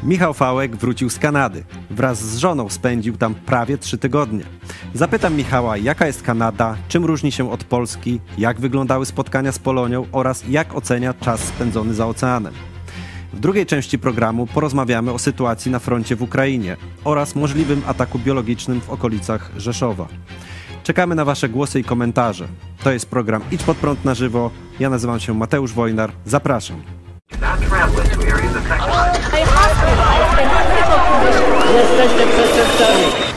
Michał Fałek wrócił z Kanady. Wraz z żoną spędził tam prawie 3 tygodnie. Zapytam Michała, jaka jest Kanada, czym różni się od Polski, jak wyglądały spotkania z Polonią oraz jak ocenia czas spędzony za oceanem. W drugiej części programu porozmawiamy o sytuacji na froncie w Ukrainie oraz możliwym ataku biologicznym w okolicach Rzeszowa. Czekamy na Wasze głosy i komentarze. To jest program Idź Pod Prąd na żywo. Ja nazywam się Mateusz Wojnar. Zapraszam. Jesteście przestępcami.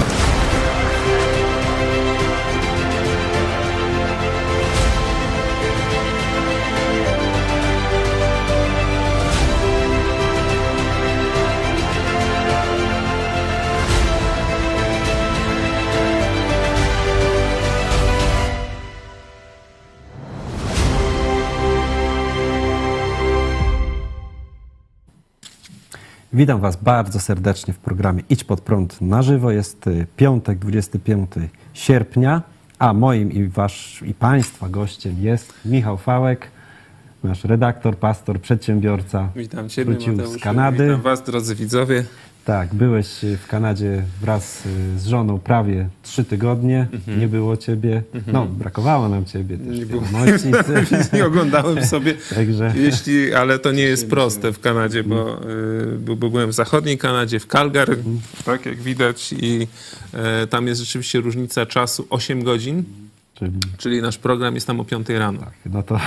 Witam Was bardzo serdecznie w programie Idź Pod Prąd na żywo. Jest piątek, 25 sierpnia, a moim i Państwa gościem jest Michał Fałek, nasz redaktor, pastor, przedsiębiorca. Witam Ciebie, wrócił Mateuszu. z Kanady. Witam Was, drodzy widzowie. Tak, byłeś w Kanadzie wraz z żoną prawie 3 tygodnie. Nie było Ciebie. No, brakowało nam Ciebie też. Nie było. Nie Oglądałem sobie, Także... ale to nie jest proste w Kanadzie, bo byłem w zachodniej Kanadzie, w Calgary, tak jak widać, i tam jest rzeczywiście różnica czasu 8 godzin, czyli nasz program jest tam o 5 rano. Tak, no to...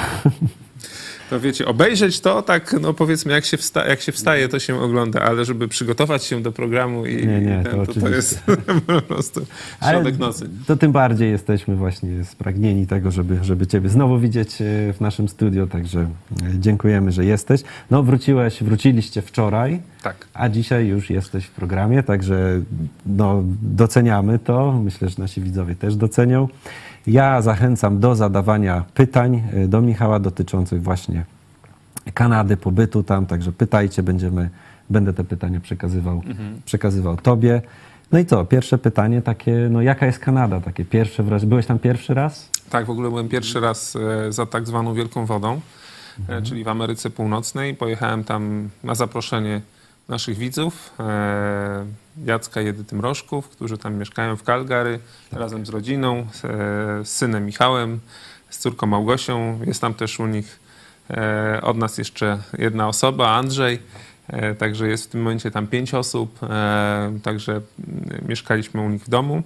To wiecie, obejrzeć to tak, no powiedzmy, jak się wstaje, to się ogląda, ale żeby przygotować się do programu to jest po prostu środek nocy. To tym bardziej jesteśmy właśnie spragnieni tego, żeby Ciebie znowu widzieć w naszym studio, także dziękujemy, że jesteś. No wróciliście wczoraj, tak. A dzisiaj już jesteś w programie, także no, doceniamy to. Myślę, że nasi widzowie też docenią. Ja zachęcam do zadawania pytań do Michała dotyczących właśnie Kanady, pobytu tam, także pytajcie, będę te pytania przekazywał Tobie. No i co, pierwsze pytanie takie, no jaka jest Kanada? Takie pierwsze wrażenie. Byłeś tam pierwszy raz? Tak, w ogóle byłem pierwszy raz za tak zwaną Wielką Wodą, czyli w Ameryce Północnej. Pojechałem tam na zaproszenie naszych widzów, Jacka i Edyty Mrożków, którzy tam mieszkają w Calgary, razem z rodziną, z synem Michałem, z córką Małgosią. Jest tam też u nich od nas jeszcze jedna osoba, Andrzej, także jest w tym momencie tam 5 osób, także mieszkaliśmy u nich w domu.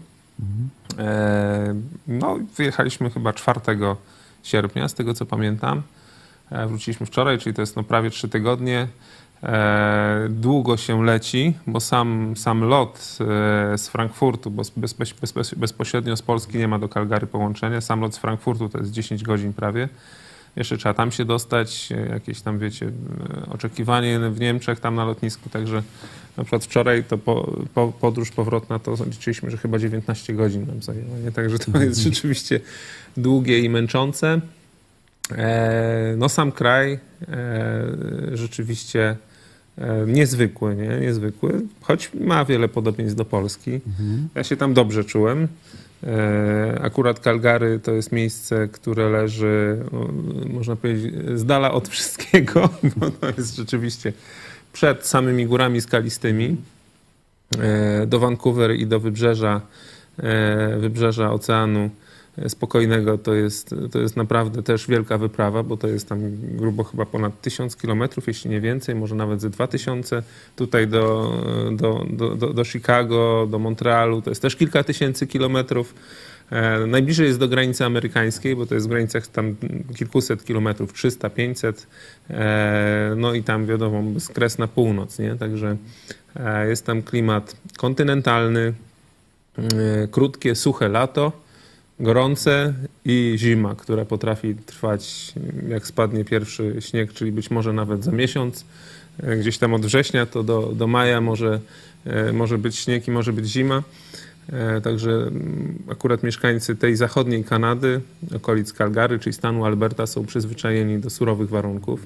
No wyjechaliśmy chyba 4 sierpnia, z tego co pamiętam. Wróciliśmy wczoraj, czyli to jest no prawie 3 tygodnie. Długo się leci, bo sam lot z Frankfurtu, bo bezpośrednio z Polski nie ma do Calgary połączenia, sam lot z Frankfurtu to jest 10 godzin prawie. Jeszcze trzeba tam się dostać, jakieś tam, wiecie, oczekiwanie w Niemczech, tam na lotnisku, także na przykład wczoraj to podróż powrotna to liczyliśmy, że chyba 19 godzin nam zajęło, nie? Także to jest rzeczywiście długie i męczące. No sam kraj rzeczywiście niezwykły, choć ma wiele podobieństw do Polski. Ja się tam dobrze czułem. Akurat Calgary to jest miejsce, które leży, można powiedzieć, z dala od wszystkiego, bo to jest rzeczywiście przed samymi górami skalistymi. Do Vancouver i do wybrzeża oceanu spokojnego to jest naprawdę też wielka wyprawa, bo to jest tam grubo chyba ponad 1000 kilometrów, jeśli nie więcej, może nawet ze 2000. Tutaj do Chicago, do Montrealu to jest też kilka tysięcy kilometrów. Najbliżej jest do granicy amerykańskiej, bo to jest w granicach tam kilkuset kilometrów, 300, 500. No i tam wiadomo, jest kres na północ, nie? Także jest tam klimat kontynentalny, krótkie, suche lato, gorące i zima, która potrafi trwać, jak spadnie pierwszy śnieg, czyli być może nawet za miesiąc. Gdzieś tam od września to do maja może być śnieg i może być zima. Także akurat mieszkańcy tej zachodniej Kanady, okolic Calgary, czyli stanu Alberta, są przyzwyczajeni do surowych warunków.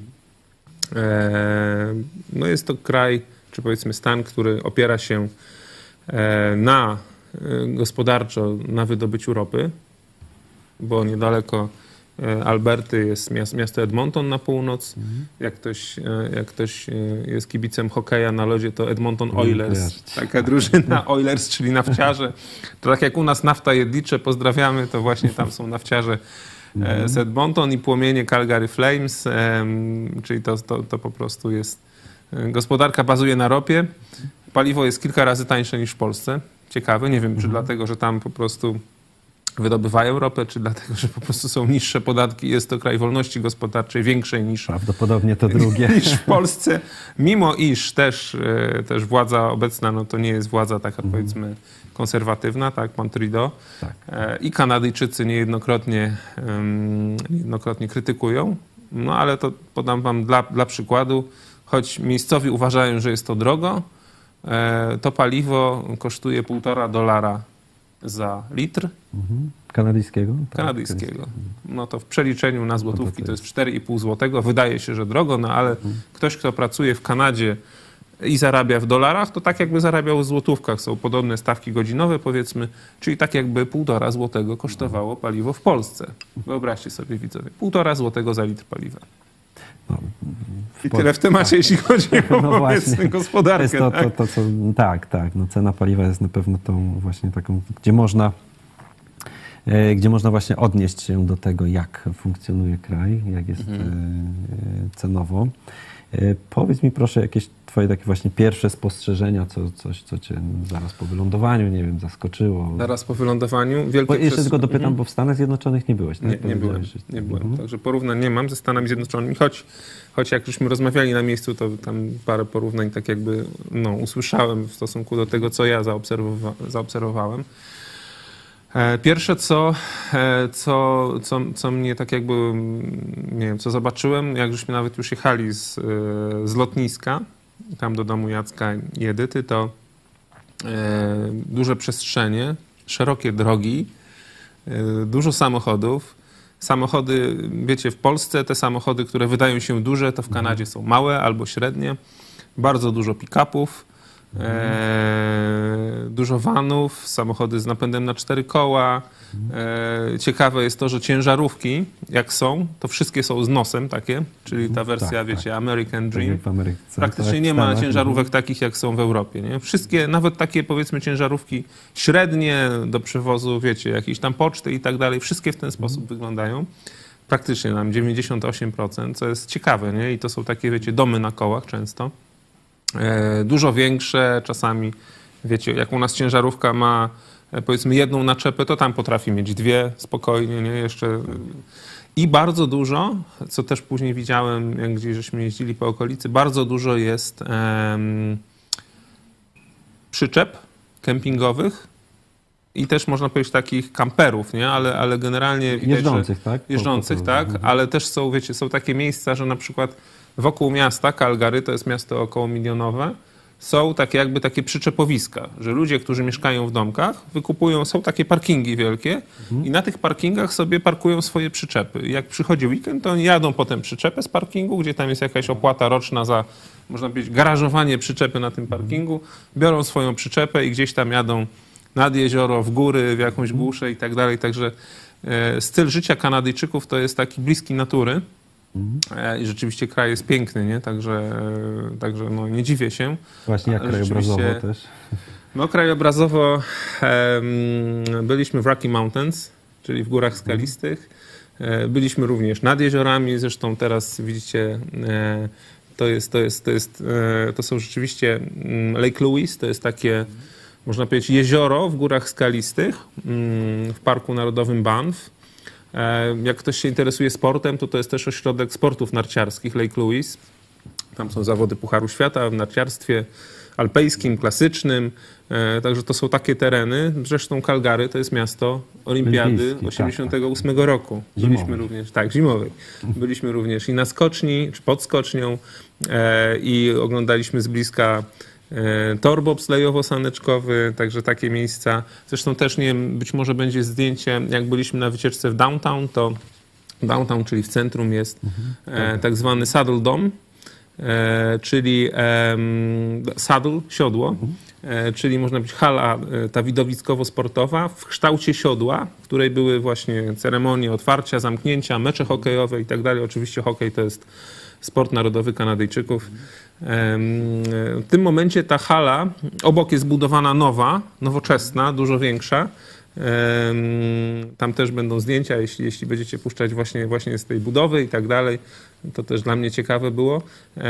No jest to kraj, czy powiedzmy stan, który opiera się gospodarczo na wydobyciu ropy, bo niedaleko Alberty jest miasto Edmonton na północ. Jak ktoś jest kibicem hokeja na lodzie, to Edmonton Oilers. Taka drużyna Oilers, czyli nafciarze. To tak jak u nas Nafta Jedlicze, pozdrawiamy, to właśnie tam są nafciarze z Edmonton i płomienie Calgary Flames, czyli to po prostu jest... Gospodarka bazuje na ropie. Paliwo jest kilka razy tańsze niż w Polsce. Ciekawe, nie wiem, czy dlatego, że tam po prostu wydobywają ropę, czy dlatego, że po prostu są niższe podatki. Jest to kraj wolności gospodarczej większej niż... Prawdopodobnie to drugie. Niż w Polsce. Mimo iż też władza obecna, no to nie jest władza taka powiedzmy konserwatywna, tak, pan Trudeau. Tak. I Kanadyjczycy niejednokrotnie krytykują. No ale to podam wam dla przykładu. Choć miejscowi uważają, że jest to drogo, to paliwo kosztuje $1,5 za litr. Kanadyjskiego? Kanadyjskiego. No to w przeliczeniu na złotówki to jest 4,5 zł. Wydaje się, że drogo, no ale ktoś, kto pracuje w Kanadzie i zarabia w dolarach, to tak jakby zarabiał w złotówkach. Są podobne stawki godzinowe, powiedzmy, czyli tak jakby $1,5 zł kosztowało paliwo w Polsce. Wyobraźcie sobie, widzowie, $1,5 zł za litr paliwa. No, i tyle w temacie, jeśli chodzi o obecną gospodarkę. Tak. No, cena paliwa jest na pewno tą właśnie taką, gdzie można właśnie odnieść się do tego, jak funkcjonuje kraj, jak jest cenowo. Powiedz mi proszę jakieś twoje takie właśnie pierwsze spostrzeżenia, coś, co cię zaraz po wylądowaniu, nie wiem, zaskoczyło. Zaraz po wylądowaniu. Jeszcze tylko dopytam, bo w Stanach Zjednoczonych nie byłeś, tak? Nie byłem. Także porównań nie mam ze Stanami Zjednoczonymi, choć jak żeśmy rozmawiali na miejscu, to tam parę porównań tak jakby usłyszałem w stosunku do tego, co ja zaobserwowałem. Pierwsze, co mnie tak jakby, nie wiem, co zobaczyłem, jak żeśmy nawet już jechali z lotniska, tam do domu Jacka i Edyty, to duże przestrzenie, szerokie drogi, dużo samochodów. Samochody, wiecie, w Polsce te samochody, które wydają się duże, to w Kanadzie są małe albo średnie. Bardzo dużo pick-upów. Dużo vanów, samochody z napędem na 4 koła. Ciekawe jest to, że ciężarówki, jak są, to wszystkie są z nosem takie, czyli ta wersja, wiecie, American Dream. Praktycznie nie ma ciężarówek takich, jak są w Europie. Nie? Wszystkie, nawet takie powiedzmy ciężarówki średnie do przewozu, wiecie, jakieś tam poczty i tak dalej, wszystkie w ten sposób wyglądają. Praktycznie nam 98%, co jest ciekawe, nie? I to są takie, wiecie, domy na kołach często. Dużo większe, czasami, wiecie, jak u nas ciężarówka ma powiedzmy jedną naczepę, to tam potrafi mieć 2 spokojnie, nie? Jeszcze. I bardzo dużo, co też później widziałem, jak gdzieś żeśmy jeździli po okolicy, bardzo dużo jest przyczep kempingowych i też można powiedzieć takich kamperów, nie? Ale generalnie widać, jeżdżących, tak? Jeżdżących, tak, ale też są, wiecie, są takie miejsca, że na przykład wokół miasta Calgary, to jest miasto około milionowe, są takie przyczepowiska, że ludzie, którzy mieszkają w domkach, wykupują, są takie parkingi wielkie i na tych parkingach sobie parkują swoje przyczepy. I jak przychodzi weekend, to oni jadą potem przyczepę z parkingu, gdzie tam jest jakaś opłata roczna za, można powiedzieć, garażowanie przyczepy na tym parkingu, biorą swoją przyczepę i gdzieś tam jadą nad jezioro, w góry, w jakąś głuszę i tak dalej. Także styl życia Kanadyjczyków to jest taki bliski natury. I rzeczywiście kraj jest piękny, nie? Także no, nie dziwię się. Właśnie jak krajobrazowo też. No krajobrazowo byliśmy w Rocky Mountains, czyli w górach skalistych. Byliśmy również nad jeziorami, zresztą teraz widzicie, to są rzeczywiście Lake Louise, to jest takie, można powiedzieć, jezioro w górach skalistych w Parku Narodowym Banff. Jak ktoś się interesuje sportem, to jest też ośrodek sportów narciarskich Lake Louise. Tam są zawody Pucharu Świata w narciarstwie alpejskim, klasycznym. Także to są takie tereny. Zresztą Calgary to jest miasto olimpiady 88 roku. Byliśmy również, zimowej. Byliśmy również i na skoczni, czy pod skocznią i oglądaliśmy z bliska tor bobslejowo-saneczkowy, także takie miejsca. Zresztą też, nie wiem, być może będzie zdjęcie, jak byliśmy na wycieczce w downtown, to downtown, czyli w centrum jest tak zwany Saddle Dome, czyli saddle, siodło, czyli można być hala ta widowiskowo-sportowa w kształcie siodła, w której były właśnie ceremonie otwarcia, zamknięcia, mecze hokejowe i tak dalej. Oczywiście hokej to jest sport narodowy Kanadyjczyków. W tym momencie ta hala, obok jest budowana nowa, nowoczesna, dużo większa. Tam też będą zdjęcia, jeśli będziecie puszczać właśnie z tej budowy i tak dalej. To też dla mnie ciekawe było.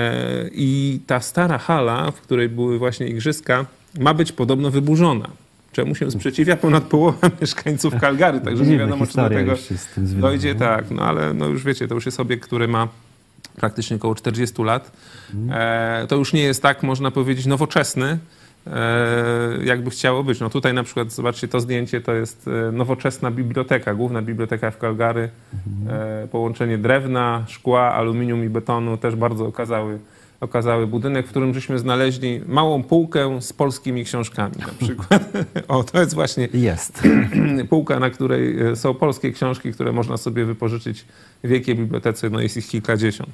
I ta stara hala, w której były właśnie igrzyska, ma być podobno wyburzona. Czemu się sprzeciwia ponad połowa mieszkańców Calgary, także nie wiadomo, czy do tego dojdzie. Tak, no ale no już wiecie, to już jest obiekt, który ma praktycznie około 40 lat. To już nie jest tak, można powiedzieć, nowoczesny, jakby chciało być. No tutaj na przykład, zobaczcie, to zdjęcie to jest nowoczesna biblioteka, główna biblioteka w Calgary. Połączenie drewna, szkła, aluminium i betonu też bardzo okazały budynek, w którym żeśmy znaleźli małą półkę z polskimi książkami na przykład. O, to jest właśnie półka, na której są polskie książki, które można sobie wypożyczyć w wielkiej bibliotece. No jest ich kilkadziesiąt.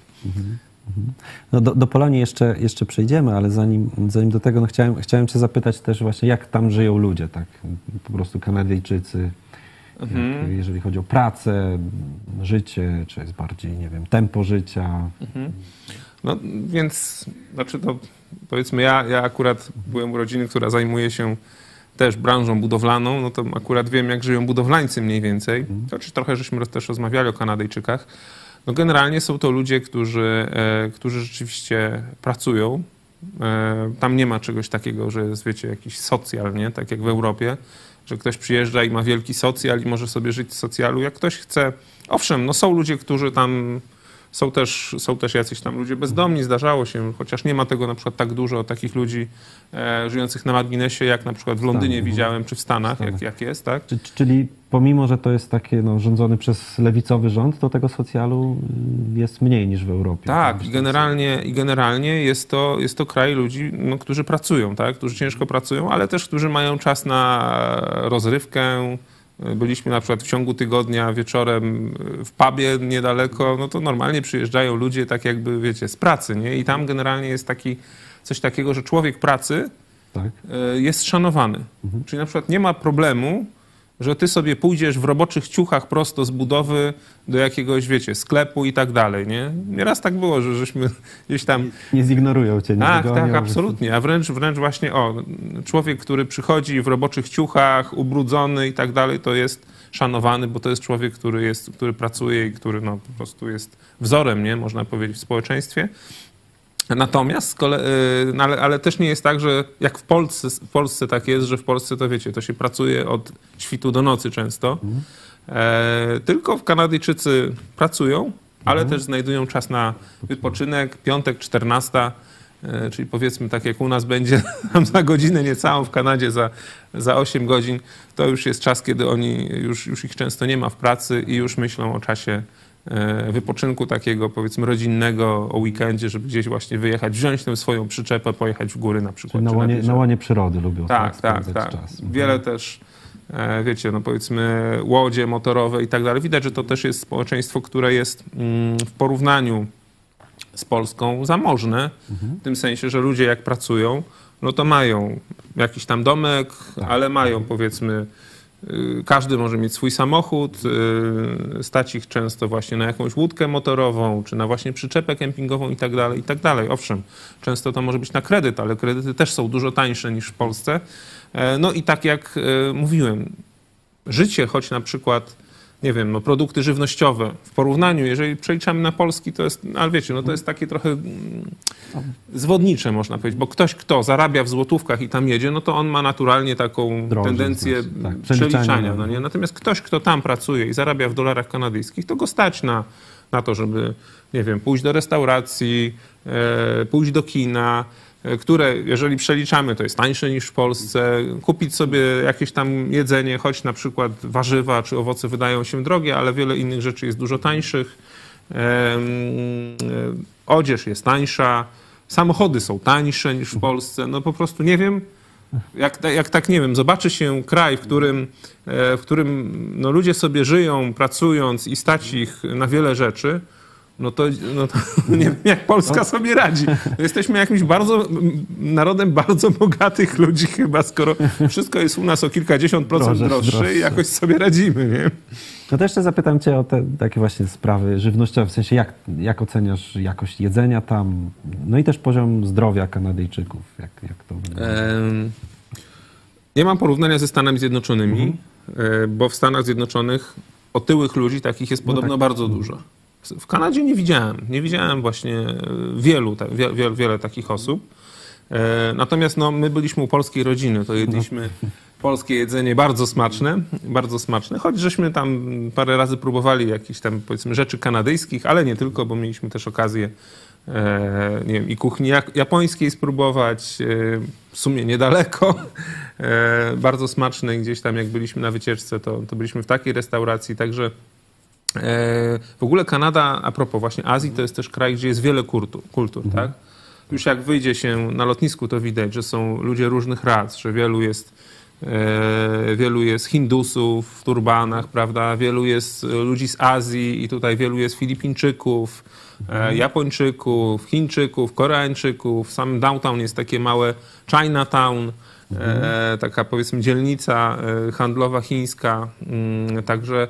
No do Polonii jeszcze przejdziemy, ale zanim do tego, no chciałem cię zapytać też właśnie, jak tam żyją ludzie, tak po prostu Kanadyjczycy, jeżeli chodzi o pracę, życie, czy jest bardziej, nie wiem, tempo życia. No więc, znaczy to powiedzmy, ja akurat byłem u rodziny, która zajmuje się też branżą budowlaną, no to akurat wiem, jak żyją budowlańcy mniej więcej. Znaczy trochę żeśmy też rozmawiali o Kanadyjczykach. No generalnie są to ludzie, którzy rzeczywiście pracują. Tam nie ma czegoś takiego, że jest, wiecie, jakiś socjal, nie? Tak jak w Europie, że ktoś przyjeżdża i ma wielki socjal i może sobie żyć z socjalu, jak ktoś chce. Owszem, no są ludzie, którzy tam są też jacyś tam ludzie bezdomni, zdarzało się, chociaż nie ma tego na przykład tak dużo takich ludzi żyjących na marginesie, jak na przykład w Londynie widziałem, czy w Stanach, jak jest, tak? Czyli pomimo, że to jest takie rządzony przez lewicowy rząd, to tego socjalu jest mniej niż w Europie. Tak, i generalnie jest to kraj ludzi, no, którzy pracują, tak? Którzy ciężko pracują, ale też którzy mają czas na rozrywkę. Byliśmy na przykład w ciągu tygodnia wieczorem w pubie niedaleko, no to normalnie przyjeżdżają ludzie tak jakby, wiecie, z pracy, nie? I tam generalnie jest coś takiego, że człowiek pracy jest szanowany. Czyli na przykład nie ma problemu, że ty sobie pójdziesz w roboczych ciuchach prosto z budowy do jakiegoś, wiecie, sklepu i tak dalej, nie? Nieraz tak było, że żeśmy gdzieś tam... Nie zignorują cię, nie dogonią. Tak, absolutnie. A wręcz właśnie, człowiek, który przychodzi w roboczych ciuchach, ubrudzony i tak dalej, to jest szanowany, bo to jest człowiek, który pracuje i który no, po prostu jest wzorem, nie? Można powiedzieć, w społeczeństwie. Natomiast, ale też nie jest tak, że jak w Polsce tak jest, że w Polsce to wiecie, to się pracuje od świtu do nocy często. Tylko Kanadyjczycy pracują, ale też znajdują czas na wypoczynek, piątek, 14, czyli powiedzmy tak jak u nas będzie tam za godzinę niecałą, w Kanadzie za 8 godzin, to już jest czas, kiedy oni już ich często nie ma w pracy i już myślą o czasie wypoczynku takiego, powiedzmy, rodzinnego o weekendzie, żeby gdzieś właśnie wyjechać, wziąć tę swoją przyczepę, pojechać w góry na przykład. Na łonie przyrody lubią tak. czas. Wiele też, wiecie, no powiedzmy łodzie motorowe i tak dalej. Widać, że to też jest społeczeństwo, które jest w porównaniu z Polską zamożne, w tym sensie, że ludzie jak pracują, no to mają jakiś tam domek, ale mają, powiedzmy, każdy może mieć swój samochód, stać ich często właśnie na jakąś łódkę motorową, czy na właśnie przyczepę kempingową i tak dalej, i tak dalej. Owszem, często to może być na kredyt, ale kredyty też są dużo tańsze niż w Polsce. No i tak jak mówiłem, życie, choć na przykład, nie wiem, no produkty żywnościowe w porównaniu, jeżeli przeliczamy na polski, to jest, ale wiecie, no to jest takie trochę zwodnicze, można powiedzieć, bo ktoś, kto zarabia w złotówkach i tam jedzie, no to on ma naturalnie taką tendencję przeliczania. No nie? Natomiast ktoś, kto tam pracuje i zarabia w dolarach kanadyjskich, to go stać na to, żeby, nie wiem, pójść do restauracji, pójść do kina, które, jeżeli przeliczamy, to jest tańsze niż w Polsce, kupić sobie jakieś tam jedzenie, choć na przykład warzywa czy owoce wydają się drogie, ale wiele innych rzeczy jest dużo tańszych. Odzież jest tańsza, samochody są tańsze niż w Polsce. No po prostu nie wiem, jak tak, nie wiem, zobaczy się kraj, w którym no, ludzie sobie żyją, pracując i stać ich na wiele rzeczy, no to nie wiem, jak Polska sobie radzi. No jesteśmy jakimś narodem bardzo bogatych ludzi chyba, skoro wszystko jest u nas o kilkadziesiąt procent droższe i jakoś sobie radzimy, nie? No to jeszcze zapytam cię o te takie właśnie sprawy żywnościowe, w sensie jak oceniasz jakość jedzenia tam, no i też poziom zdrowia Kanadyjczyków, jak to wygląda? Nie mam porównania ze Stanami Zjednoczonymi, bo w Stanach Zjednoczonych otyłych ludzi takich jest podobno bardzo dużo. W Kanadzie nie widziałem właśnie wiele takich osób. Natomiast no, my byliśmy u polskiej rodziny, to jedliśmy polskie jedzenie bardzo smaczne, choć żeśmy tam parę razy próbowali jakichś tam, powiedzmy, rzeczy kanadyjskich, ale nie tylko, bo mieliśmy też okazję nie wiem, i kuchni japońskiej spróbować, w sumie niedaleko, bardzo smacznej. Gdzieś tam jak byliśmy na wycieczce, to byliśmy w takiej restauracji, także w ogóle Kanada, a propos właśnie Azji, to jest też kraj, gdzie jest wiele kultur, tak? Już jak wyjdzie się na lotnisku, to widać, że są ludzie różnych ras, że wielu jest Hindusów w turbanach, prawda? Wielu jest ludzi z Azji i tutaj wielu jest Filipińczyków, Japończyków, Chińczyków, Koreańczyków. W samym downtown jest takie małe Chinatown, taka powiedzmy dzielnica handlowa chińska. Także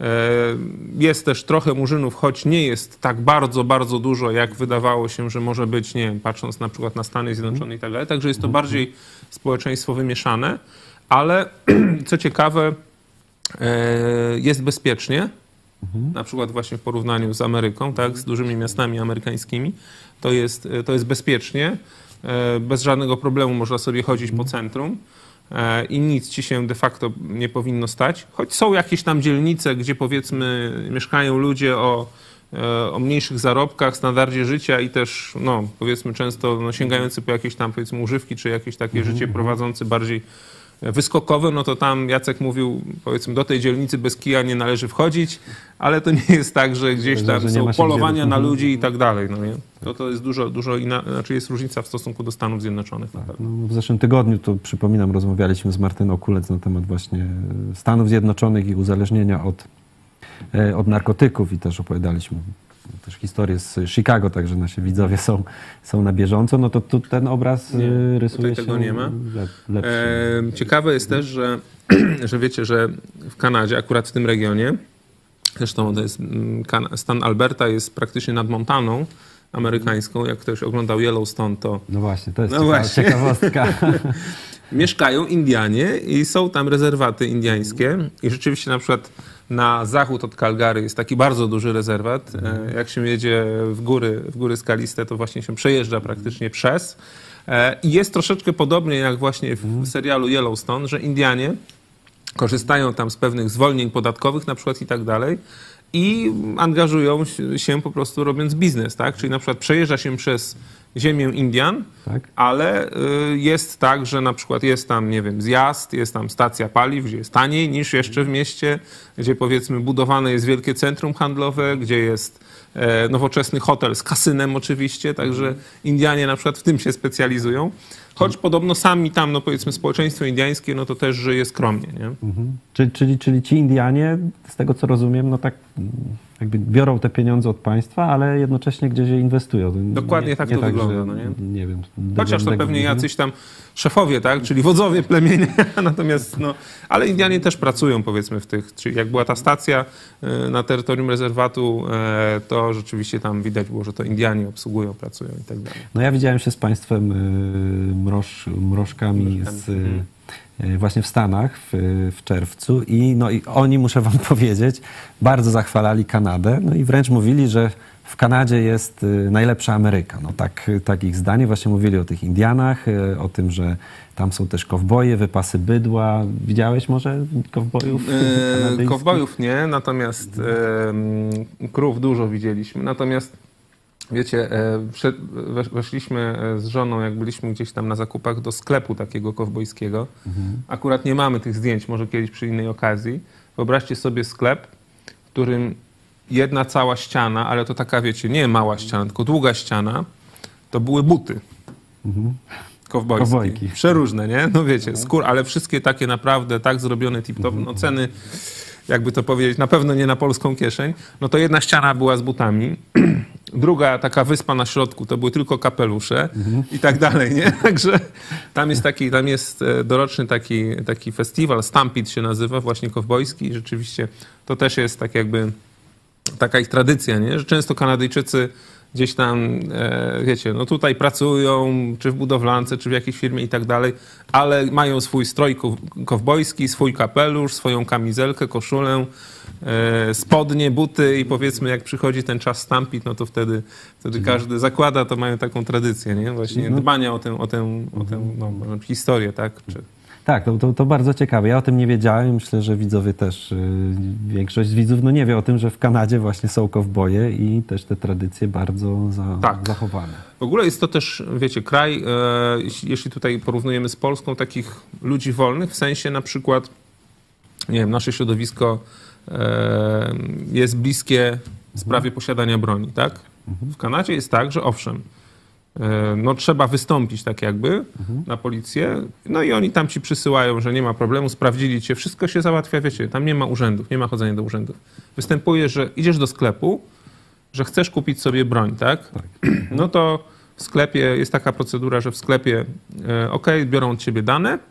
jest też trochę Murzynów, choć nie jest tak bardzo, bardzo dużo, jak wydawało się, że może być, nie wiem, patrząc na przykład na Stany Zjednoczone i tak dalej. Także jest to bardziej społeczeństwo wymieszane, ale co ciekawe, jest bezpiecznie. Na przykład właśnie w porównaniu z Ameryką, tak, z dużymi miastami amerykańskimi, to jest bezpiecznie. Bez żadnego problemu można sobie chodzić po centrum. I nic ci się de facto nie powinno stać. Choć są jakieś tam dzielnice, gdzie powiedzmy mieszkają ludzie o mniejszych zarobkach, standardzie życia i też no, powiedzmy często sięgający po jakieś tam powiedzmy używki, czy jakieś takie życie prowadzący bardziej wyskokowe, no to tam Jacek mówił, powiedzmy, do tej dzielnicy bez kija nie należy wchodzić, ale to nie jest tak, że gdzieś tam są polowania na ludzi i tak dalej. No nie? To jest dużo znaczy jest różnica w stosunku do Stanów Zjednoczonych. Tak, no, w zeszłym tygodniu, to przypominam, rozmawialiśmy z Martyną Kulec na temat właśnie Stanów Zjednoczonych i uzależnienia od narkotyków i też opowiadaliśmy też historię z Chicago, także nasi widzowie są na bieżąco, no to tu ten obraz rysuje się tego nie ma. Lepszy. Ciekawe jest też, że wiecie, że w Kanadzie, akurat w tym regionie, zresztą to jest stan Alberta jest praktycznie nad Montaną amerykańską. Jak ktoś oglądał Yellowstone, to... No właśnie, to jest ciekawostka. Mieszkają Indianie i są tam rezerwaty indiańskie i rzeczywiście na przykład na zachód od Calgary jest taki bardzo duży rezerwat. Jak się jedzie w góry skaliste, to właśnie się przejeżdża praktycznie przez. I jest troszeczkę podobnie jak właśnie w serialu Yellowstone, że Indianie korzystają tam z pewnych zwolnień podatkowych na przykład i tak dalej i angażują się po prostu robiąc biznes, tak? Czyli na przykład przejeżdża się przez ziemię Indian, tak, ale jest tak, że na przykład jest tam, nie wiem, zjazd, jest tam stacja paliw, gdzie jest taniej niż jeszcze w mieście, gdzie powiedzmy budowane jest wielkie centrum handlowe, gdzie jest nowoczesny hotel z kasynem oczywiście, także Indianie na przykład w tym się specjalizują. Choć podobno sami tam, no powiedzmy społeczeństwo indiańskie, no to też żyje skromnie, nie? Czyli ci Indianie, z tego co rozumiem, no tak jakby biorą te pieniądze od państwa, ale jednocześnie gdzieś je inwestują. Dokładnie tak to wygląda, że, no nie? Nie wiem. Chociaż to pewnie jacyś tam szefowie, tak? Czyli wodzowie plemienia, natomiast no, ale Indianie też pracują powiedzmy w tych, czyli jak była ta stacja na terytorium rezerwatu, to rzeczywiście tam widać było, że to Indianie obsługują, pracują i tak dalej. No ja widziałem się z państwem mrożkami właśnie w Stanach w czerwcu i oni, muszę wam powiedzieć, bardzo zachwalali Kanadę, no i wręcz mówili, że w Kanadzie jest najlepsza Ameryka. No tak ich zdanie. Właśnie mówili o tych Indianach, o tym, że tam są też kowboje, wypasy bydła. Widziałeś może kowbojów? Kowbojów nie, natomiast krów dużo widzieliśmy. Natomiast wiecie, weszliśmy z żoną, jak byliśmy gdzieś tam na zakupach, do sklepu takiego kowbojskiego. Akurat nie mamy tych zdjęć, może kiedyś przy innej okazji. Wyobraźcie sobie sklep, w którym jedna cała ściana, ale to taka, wiecie, nie mała ściana, tylko długa ściana, to były buty kowbojskie. Przeróżne, nie? No wiecie, ale wszystkie takie naprawdę tak zrobione tip-top. No ceny, jakby to powiedzieć, na pewno nie na polską kieszeń. No to jedna ściana była z butami. druga taka wyspa na środku to były tylko kapelusze i tak dalej, nie? Także tam jest doroczny taki festiwal, Stampede się nazywa, właśnie kowbojski i rzeczywiście to też jest tak jakby taka ich tradycja, nie? Że często Kanadyjczycy gdzieś tam, wiecie, no tutaj pracują, czy w budowlance, czy w jakiejś firmie i tak dalej, ale mają swój strój kowbojski, swój kapelusz, swoją kamizelkę, koszulę, spodnie, buty i powiedzmy jak przychodzi ten czas Stampede, no to wtedy każdy zakłada, to mają taką tradycję, nie? Właśnie dbania o tę historię, tak? Tak, to bardzo ciekawe. Ja o tym nie wiedziałem. Myślę, że widzowie też, większość widzów nie wie o tym, że w Kanadzie właśnie są kowboje i też te tradycje bardzo zachowane. W ogóle jest to też, wiecie, kraj, jeśli tutaj porównujemy z Polską, takich ludzi wolnych, w sensie na przykład, nie wiem, nasze środowisko jest bliskie sprawie posiadania broni, tak? W Kanadzie jest tak, że owszem, no trzeba wystąpić tak jakby na policję, no i oni tam ci przysyłają, że nie ma problemu, sprawdzili cię, wszystko się załatwia, wiecie, tam nie ma urzędów, nie ma chodzenia do urzędów. Występujesz, że idziesz do sklepu, że chcesz kupić sobie broń, tak? No to w sklepie jest taka procedura, że w sklepie biorą od ciebie dane,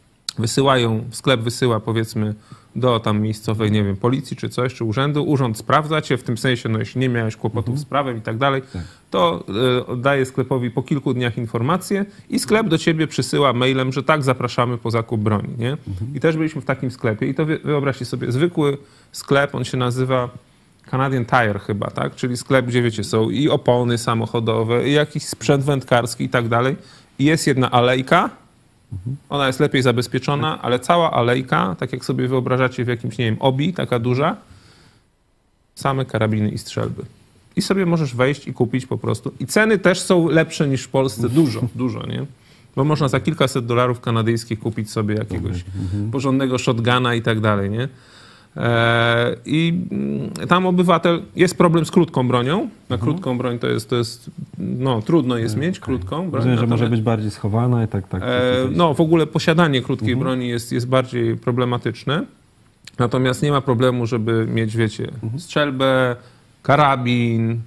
sklep wysyła powiedzmy do tam miejscowej, nie wiem, policji czy coś, czy urzędu. Urząd sprawdza cię, w tym sensie, no jeśli nie miałeś kłopotów z prawem i tak dalej, to daje sklepowi po kilku dniach informację i sklep do ciebie przysyła mailem, że tak, zapraszamy po zakup broni, nie? I też byliśmy w takim sklepie i to wyobraźcie sobie, zwykły sklep, on się nazywa Canadian Tire chyba, tak? Czyli sklep, gdzie wiecie, są i opony samochodowe, i jakiś sprzęt wędkarski i tak dalej. I jest jedna alejka, ona jest lepiej zabezpieczona, ale cała alejka, tak jak sobie wyobrażacie w jakimś, nie wiem, obi, taka duża, same karabiny i strzelby. I sobie możesz wejść i kupić po prostu. I ceny też są lepsze niż w Polsce. Dużo, nie? Bo można za kilkaset dolarów kanadyjskich kupić sobie jakiegoś porządnego shotguna i tak dalej, nie? I tam obywatel, jest problem z krótką bronią. Na krótką broń to jest no trudno jest mieć krótką broń. Rozumiem, że może być bardziej schowana i tak. No w ogóle posiadanie krótkiej broni jest bardziej problematyczne. Natomiast nie ma problemu, żeby mieć, wiecie, strzelbę, karabin.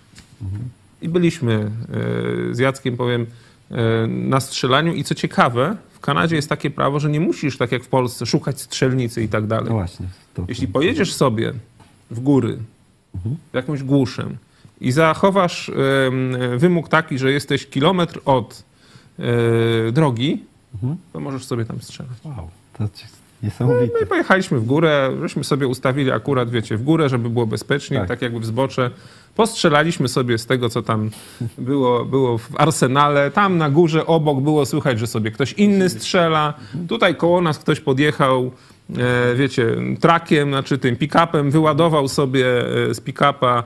I byliśmy z Jackiem, powiem, na strzelaniu i co ciekawe, w Kanadzie jest takie prawo, że nie musisz, tak jak w Polsce, szukać strzelnicy i tak dalej. No właśnie. Jeśli pojedziesz sobie w góry, w jakąś głuszę i zachowasz wymóg taki, że jesteś kilometr od drogi, to możesz sobie tam strzelać. Wow, to niesamowite. No i pojechaliśmy w górę, żeśmy sobie ustawili akurat, wiecie, w górę, żeby było bezpiecznie, tak jakby w zbocze. Postrzelaliśmy sobie z tego, co tam było w arsenale. Tam na górze obok było słychać, że sobie ktoś inny strzela. Tutaj koło nas ktoś podjechał, wiecie, trakiem, znaczy tym pick-upem, wyładował sobie z pick-upa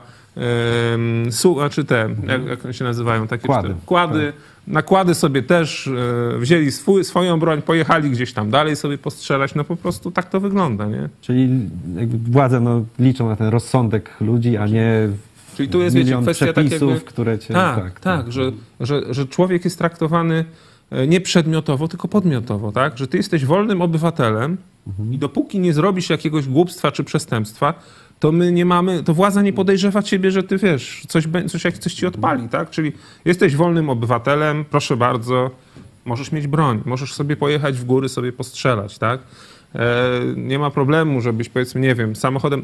znaczy te, jak one się nazywają, takie kłady. Tak. Nakłady sobie też wzięli swoją broń, pojechali gdzieś tam dalej sobie postrzelać. No po prostu tak to wygląda, nie? Czyli jakby władze liczą na ten rozsądek ludzi, a nie czyli tu jest, wiecie, kwestia tak jakby, które cię... że człowiek jest traktowany nie przedmiotowo, tylko podmiotowo, tak? Że ty jesteś wolnym obywatelem i dopóki nie zrobisz jakiegoś głupstwa czy przestępstwa, to my nie mamy, to władza nie podejrzewa ciebie, że ty wiesz, coś ci odpali, tak? Czyli jesteś wolnym obywatelem, proszę bardzo, możesz mieć broń, możesz sobie pojechać w góry, sobie postrzelać, tak? Nie ma problemu, żebyś, powiedzmy, nie wiem, samochodem,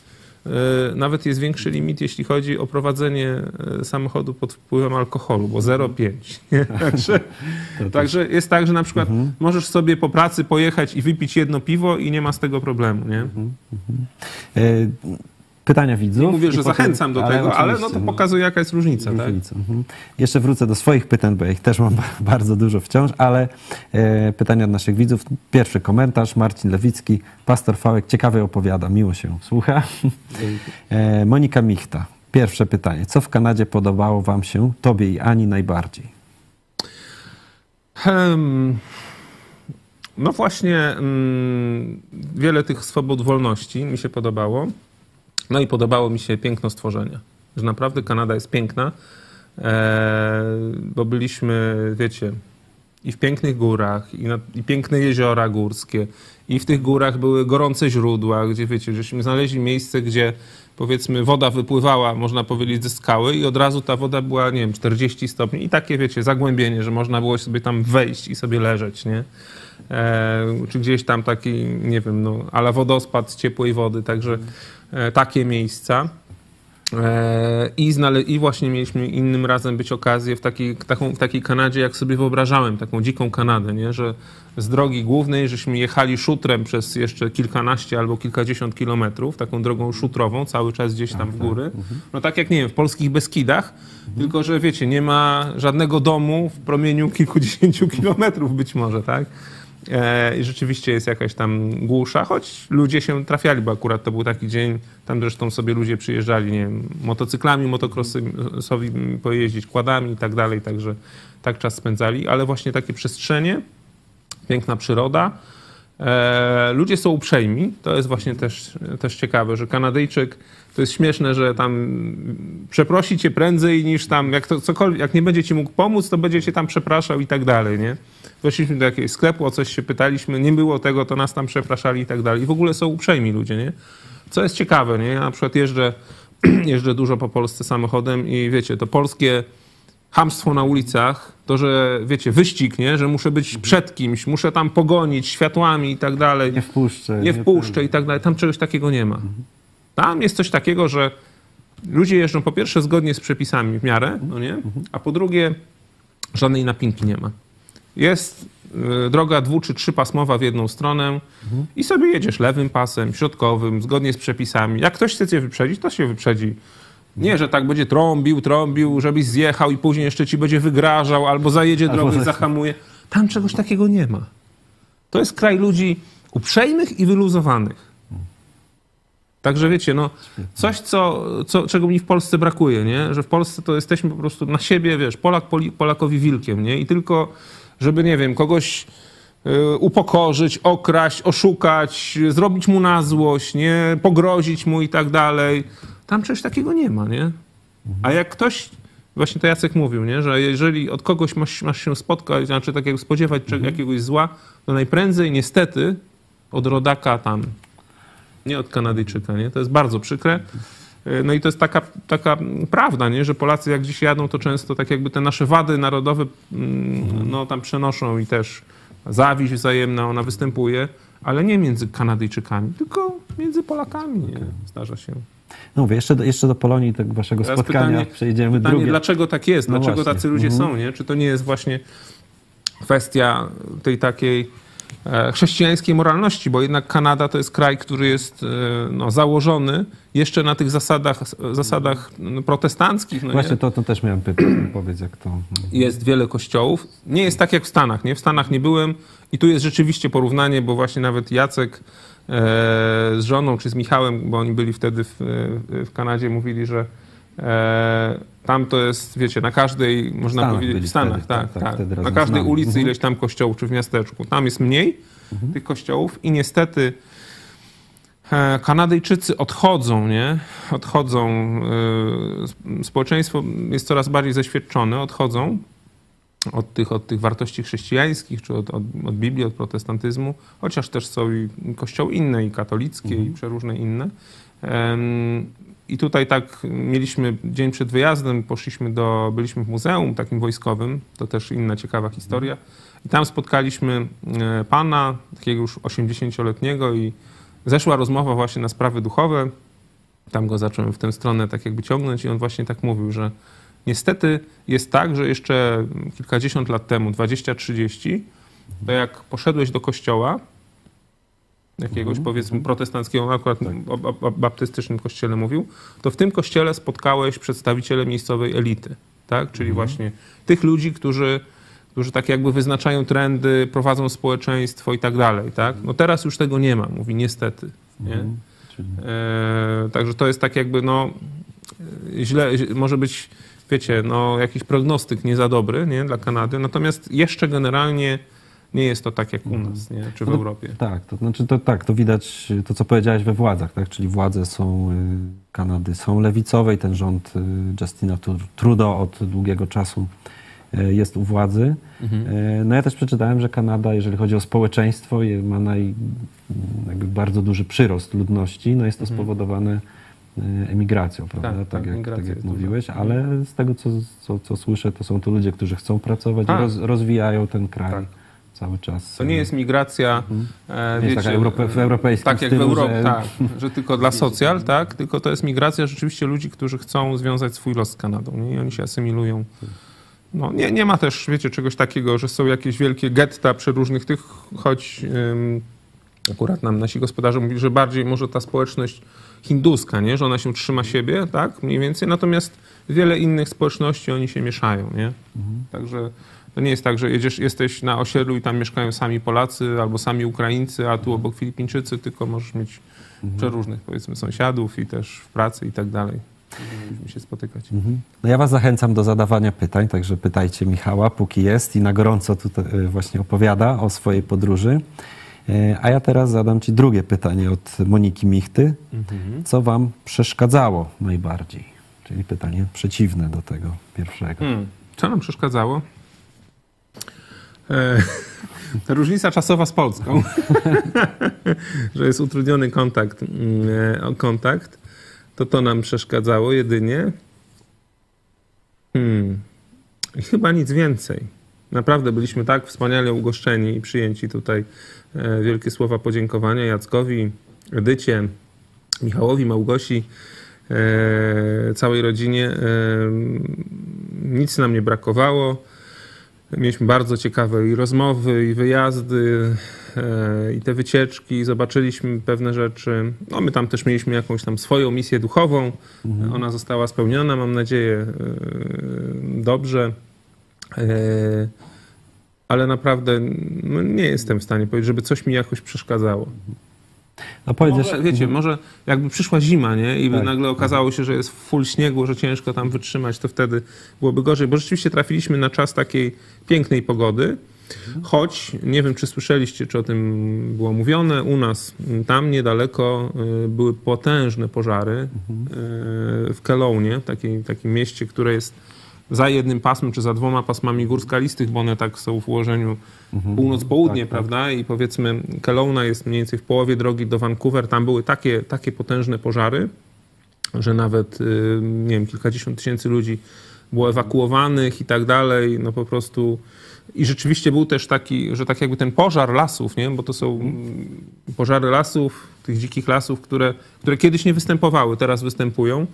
nawet jest większy limit, jeśli chodzi o prowadzenie samochodu pod wpływem alkoholu, bo 0,5. Także jest tak, że na przykład możesz sobie po pracy pojechać i wypić jedno piwo i nie ma z tego problemu, nie? Pytania widzów. Nie mówię, że zachęcam do tego, ale no to pokazuje, jaka jest różnica. Tak? Jeszcze wrócę do swoich pytań, bo ja ich też mam bardzo dużo wciąż, ale pytania od naszych widzów. Pierwszy komentarz, Marcin Lewicki. Pastor Fałek ciekawie opowiada, miło się słucha. Monika Michta. Pierwsze pytanie. Co w Kanadzie podobało wam się, tobie i Ani, najbardziej? No właśnie wiele tych swobód, wolności mi się podobało. No i podobało mi się piękno stworzenia. Że naprawdę Kanada jest piękna, bo byliśmy, wiecie, i w pięknych górach, i piękne jeziora górskie, i w tych górach były gorące źródła, gdzie, wiecie, żeśmy znaleźli miejsce, gdzie powiedzmy woda wypływała, można powiedzieć, ze skały i od razu ta woda była, nie wiem, 40 stopni i takie, wiecie, zagłębienie, że można było sobie tam wejść i sobie leżeć, nie? Czy gdzieś tam taki, nie wiem, no, a la wodospad z ciepłej wody, także takie miejsca. I właśnie mieliśmy innym razem być okazję w takiej Kanadzie, jak sobie wyobrażałem, taką dziką Kanadę, nie? Że z drogi głównej, żeśmy jechali szutrem przez jeszcze kilkanaście albo kilkadziesiąt kilometrów, taką drogą szutrową, cały czas gdzieś tam w góry. No tak jak, nie wiem, w polskich Beskidach, tylko że wiecie, nie ma żadnego domu w promieniu kilkudziesięciu kilometrów być może, tak? I rzeczywiście jest jakaś tam głusza, choć ludzie się trafiali, bo akurat to był taki dzień, tam zresztą sobie ludzie przyjeżdżali, nie wiem, motocyklami, motocrossowi pojeździć, quadami i tak dalej, także tak czas spędzali, ale właśnie takie przestrzenie, piękna przyroda. Ludzie są uprzejmi, to jest właśnie też ciekawe, że Kanadyjczyk, to jest śmieszne, że tam przeprosi cię prędzej niż tam, jak nie będzie ci mógł pomóc, to będzie cię tam przepraszał i tak dalej, nie? Weszliśmy do jakiegoś sklepu, o coś się pytaliśmy, nie było tego, to nas tam przepraszali i tak dalej. I w ogóle są uprzejmi ludzie, nie? Co jest ciekawe, nie? Ja na przykład jeżdżę dużo po Polsce samochodem i wiecie, to polskie chamstwo na ulicach, to, że wiecie, wyścig, nie? Że muszę być przed kimś, muszę tam pogonić światłami i tak dalej. Nie wpuszczę i tak dalej. Tam czegoś takiego nie ma. Tam jest coś takiego, że ludzie jeżdżą po pierwsze zgodnie z przepisami w miarę, no nie? A po drugie żadnej napinki nie ma. Jest droga 2- czy 3-pasmowa w jedną stronę i sobie jedziesz lewym pasem, środkowym, zgodnie z przepisami. Jak ktoś chce cię wyprzedzić, to się wyprzedzi. Nie, że tak będzie trąbił, żebyś zjechał i później jeszcze ci będzie wygrażał albo zajedzie drogę i zahamuje. Tam czegoś takiego nie ma. To jest kraj ludzi uprzejmych i wyluzowanych. Także wiecie, no coś, czego mi w Polsce brakuje, nie? Że w Polsce to jesteśmy po prostu na siebie, wiesz, Polak Polakowi wilkiem, nie? I tylko, żeby, nie wiem, kogoś upokorzyć, okraść, oszukać, zrobić mu na złość, nie? Pogrozić mu i tak dalej. Tam czegoś takiego nie ma, nie? A jak ktoś, właśnie to Jacek mówił, nie? Że jeżeli od kogoś masz się spotkać, znaczy tak jak spodziewać jakiegoś zła, to najprędzej niestety od rodaka tam, nie od Kanadyjczyka, nie? To jest bardzo przykre. No i to jest taka prawda, nie? Że Polacy jak dziś jadą, to często tak jakby te nasze wady narodowe no tam przenoszą i też zawiść wzajemna, ona występuje, ale nie między Kanadyjczykami, tylko między Polakami, nie? Zdarza się. No mówię, jeszcze do Polonii, tego waszego teraz spotkania przejdziemy drugie. Dlaczego tak jest? No dlaczego właśnie. tacy ludzie są, nie? Czy to nie jest właśnie kwestia tej takiej chrześcijańskiej moralności, bo jednak Kanada to jest kraj, który jest no, założony jeszcze na tych zasadach protestanckich. No właśnie to też miałem pytać, powiedz jak to... Jest wiele kościołów. Nie jest tak jak w Stanach, nie? W Stanach nie byłem i tu jest rzeczywiście porównanie, bo właśnie nawet Jacek z żoną czy z Michałem, bo oni byli wtedy w Kanadzie, mówili, że tam to jest, wiecie, na każdej, można powiedzieć, w Stanach, wtedy, tak. Na każdej ulicy ileś tam kościołów, czy w miasteczku. Tam jest mniej tych kościołów i niestety Kanadyjczycy odchodzą, nie? Odchodzą, społeczeństwo jest coraz bardziej zaświadczone, odchodzą od tych wartości chrześcijańskich, czy od Biblii, od protestantyzmu, chociaż też są i kościoły inne, i katolickie, i przeróżne inne. I tutaj tak mieliśmy dzień przed wyjazdem, byliśmy w muzeum takim wojskowym, to też inna ciekawa historia. I tam spotkaliśmy pana, takiego już 80-letniego i zeszła rozmowa właśnie na sprawy duchowe. Tam go zacząłem w tę stronę tak jakby ciągnąć i on właśnie tak mówił, że niestety jest tak, że jeszcze kilkadziesiąt lat temu, 20-30, to jak poszedłeś do kościoła, jakiegoś powiedzmy protestanckiego, akurat o baptystycznym kościele mówił, to w tym kościele spotkałeś przedstawiciele miejscowej elity, tak? Czyli właśnie tych ludzi, którzy tak jakby wyznaczają trendy, prowadzą społeczeństwo i tak dalej, tak? No teraz już tego nie ma, mówi niestety, nie? Także to jest tak jakby, no źle, może być, wiecie, no jakiś prognostyk nie za dobry, nie? Dla Kanady, natomiast jeszcze generalnie nie jest to tak jak u nas, nie? Czy w Europie. Tak, to znaczy to widać to, co powiedziałeś we władzach, tak? Czyli władze Kanady są lewicowe i ten rząd Justina Trudeau od długiego czasu jest u władzy. No ja też przeczytałem, że Kanada, jeżeli chodzi o społeczeństwo, ma jakby bardzo duży przyrost ludności. No jest to spowodowane emigracją, prawda? Tak jak mówiłeś, ale z tego, co słyszę, to są to ludzie, którzy chcą pracować i rozwijają ten kraj cały czas. To nie jest migracja, wiecie, taka w europejskim tak jak stylu, w Europie, że tylko dla socjal, tak? Tylko to jest migracja rzeczywiście ludzi, którzy chcą związać swój los z Kanadą, nie? I oni się asymilują. No, nie ma też, wiecie, czegoś takiego, że są jakieś wielkie getta przeróżnych tych, choć akurat nam nasi gospodarze mówili, że bardziej może ta społeczność hinduska, nie? Że ona się trzyma siebie, tak? Mniej więcej, natomiast wiele innych społeczności oni się mieszają, nie? Także to nie jest tak, że jesteś na osiedlu i tam mieszkają sami Polacy albo sami Ukraińcy, a tu obok Filipińczycy, tylko możesz mieć przeróżnych, powiedzmy, sąsiadów i też w pracy i tak dalej. Musimy się spotykać. No ja was zachęcam do zadawania pytań, także pytajcie Michała, póki jest i na gorąco tutaj właśnie opowiada o swojej podróży. A ja teraz zadam ci drugie pytanie od Moniki Michty. Co wam przeszkadzało najbardziej? Czyli pytanie przeciwne do tego pierwszego. Co nam przeszkadzało? Różnica czasowa z Polską. Że jest utrudniony kontakt. To nam przeszkadzało jedynie. Chyba nic więcej. Naprawdę byliśmy tak wspaniale ugoszczeni i przyjęci tutaj. Wielkie słowa podziękowania Jackowi, Edycie, Michałowi, Małgosi, całej rodzinie. Nic nam nie brakowało. Mieliśmy bardzo ciekawe i rozmowy, i wyjazdy, i te wycieczki. Zobaczyliśmy pewne rzeczy. No, my tam też mieliśmy jakąś tam swoją misję duchową. Ona została spełniona, mam nadzieję, dobrze. Ale naprawdę nie jestem w stanie powiedzieć, żeby coś mi jakoś przeszkadzało. No może jakby przyszła zima, nie? I by nagle okazało się, że jest full śniegu, że ciężko tam wytrzymać, to wtedy byłoby gorzej. Bo rzeczywiście trafiliśmy na czas takiej pięknej pogody. Choć, nie wiem, czy słyszeliście, czy o tym było mówione, u nas tam niedaleko były potężne pożary w Kelownie, takim mieście, które jest za jednym pasmem, czy za 2 pasmami gór skalistych, bo one tak są w ułożeniu północ-południe, prawda? I powiedzmy, Kelowna jest mniej więcej w połowie drogi do Vancouver. Tam były takie potężne pożary, że nawet, nie wiem, kilkadziesiąt tysięcy ludzi było ewakuowanych i tak dalej. No po prostu... I rzeczywiście był też taki, że tak jakby ten pożar lasów, nie? Bo to są pożary lasów, tych dzikich lasów, które kiedyś nie występowały, teraz występują.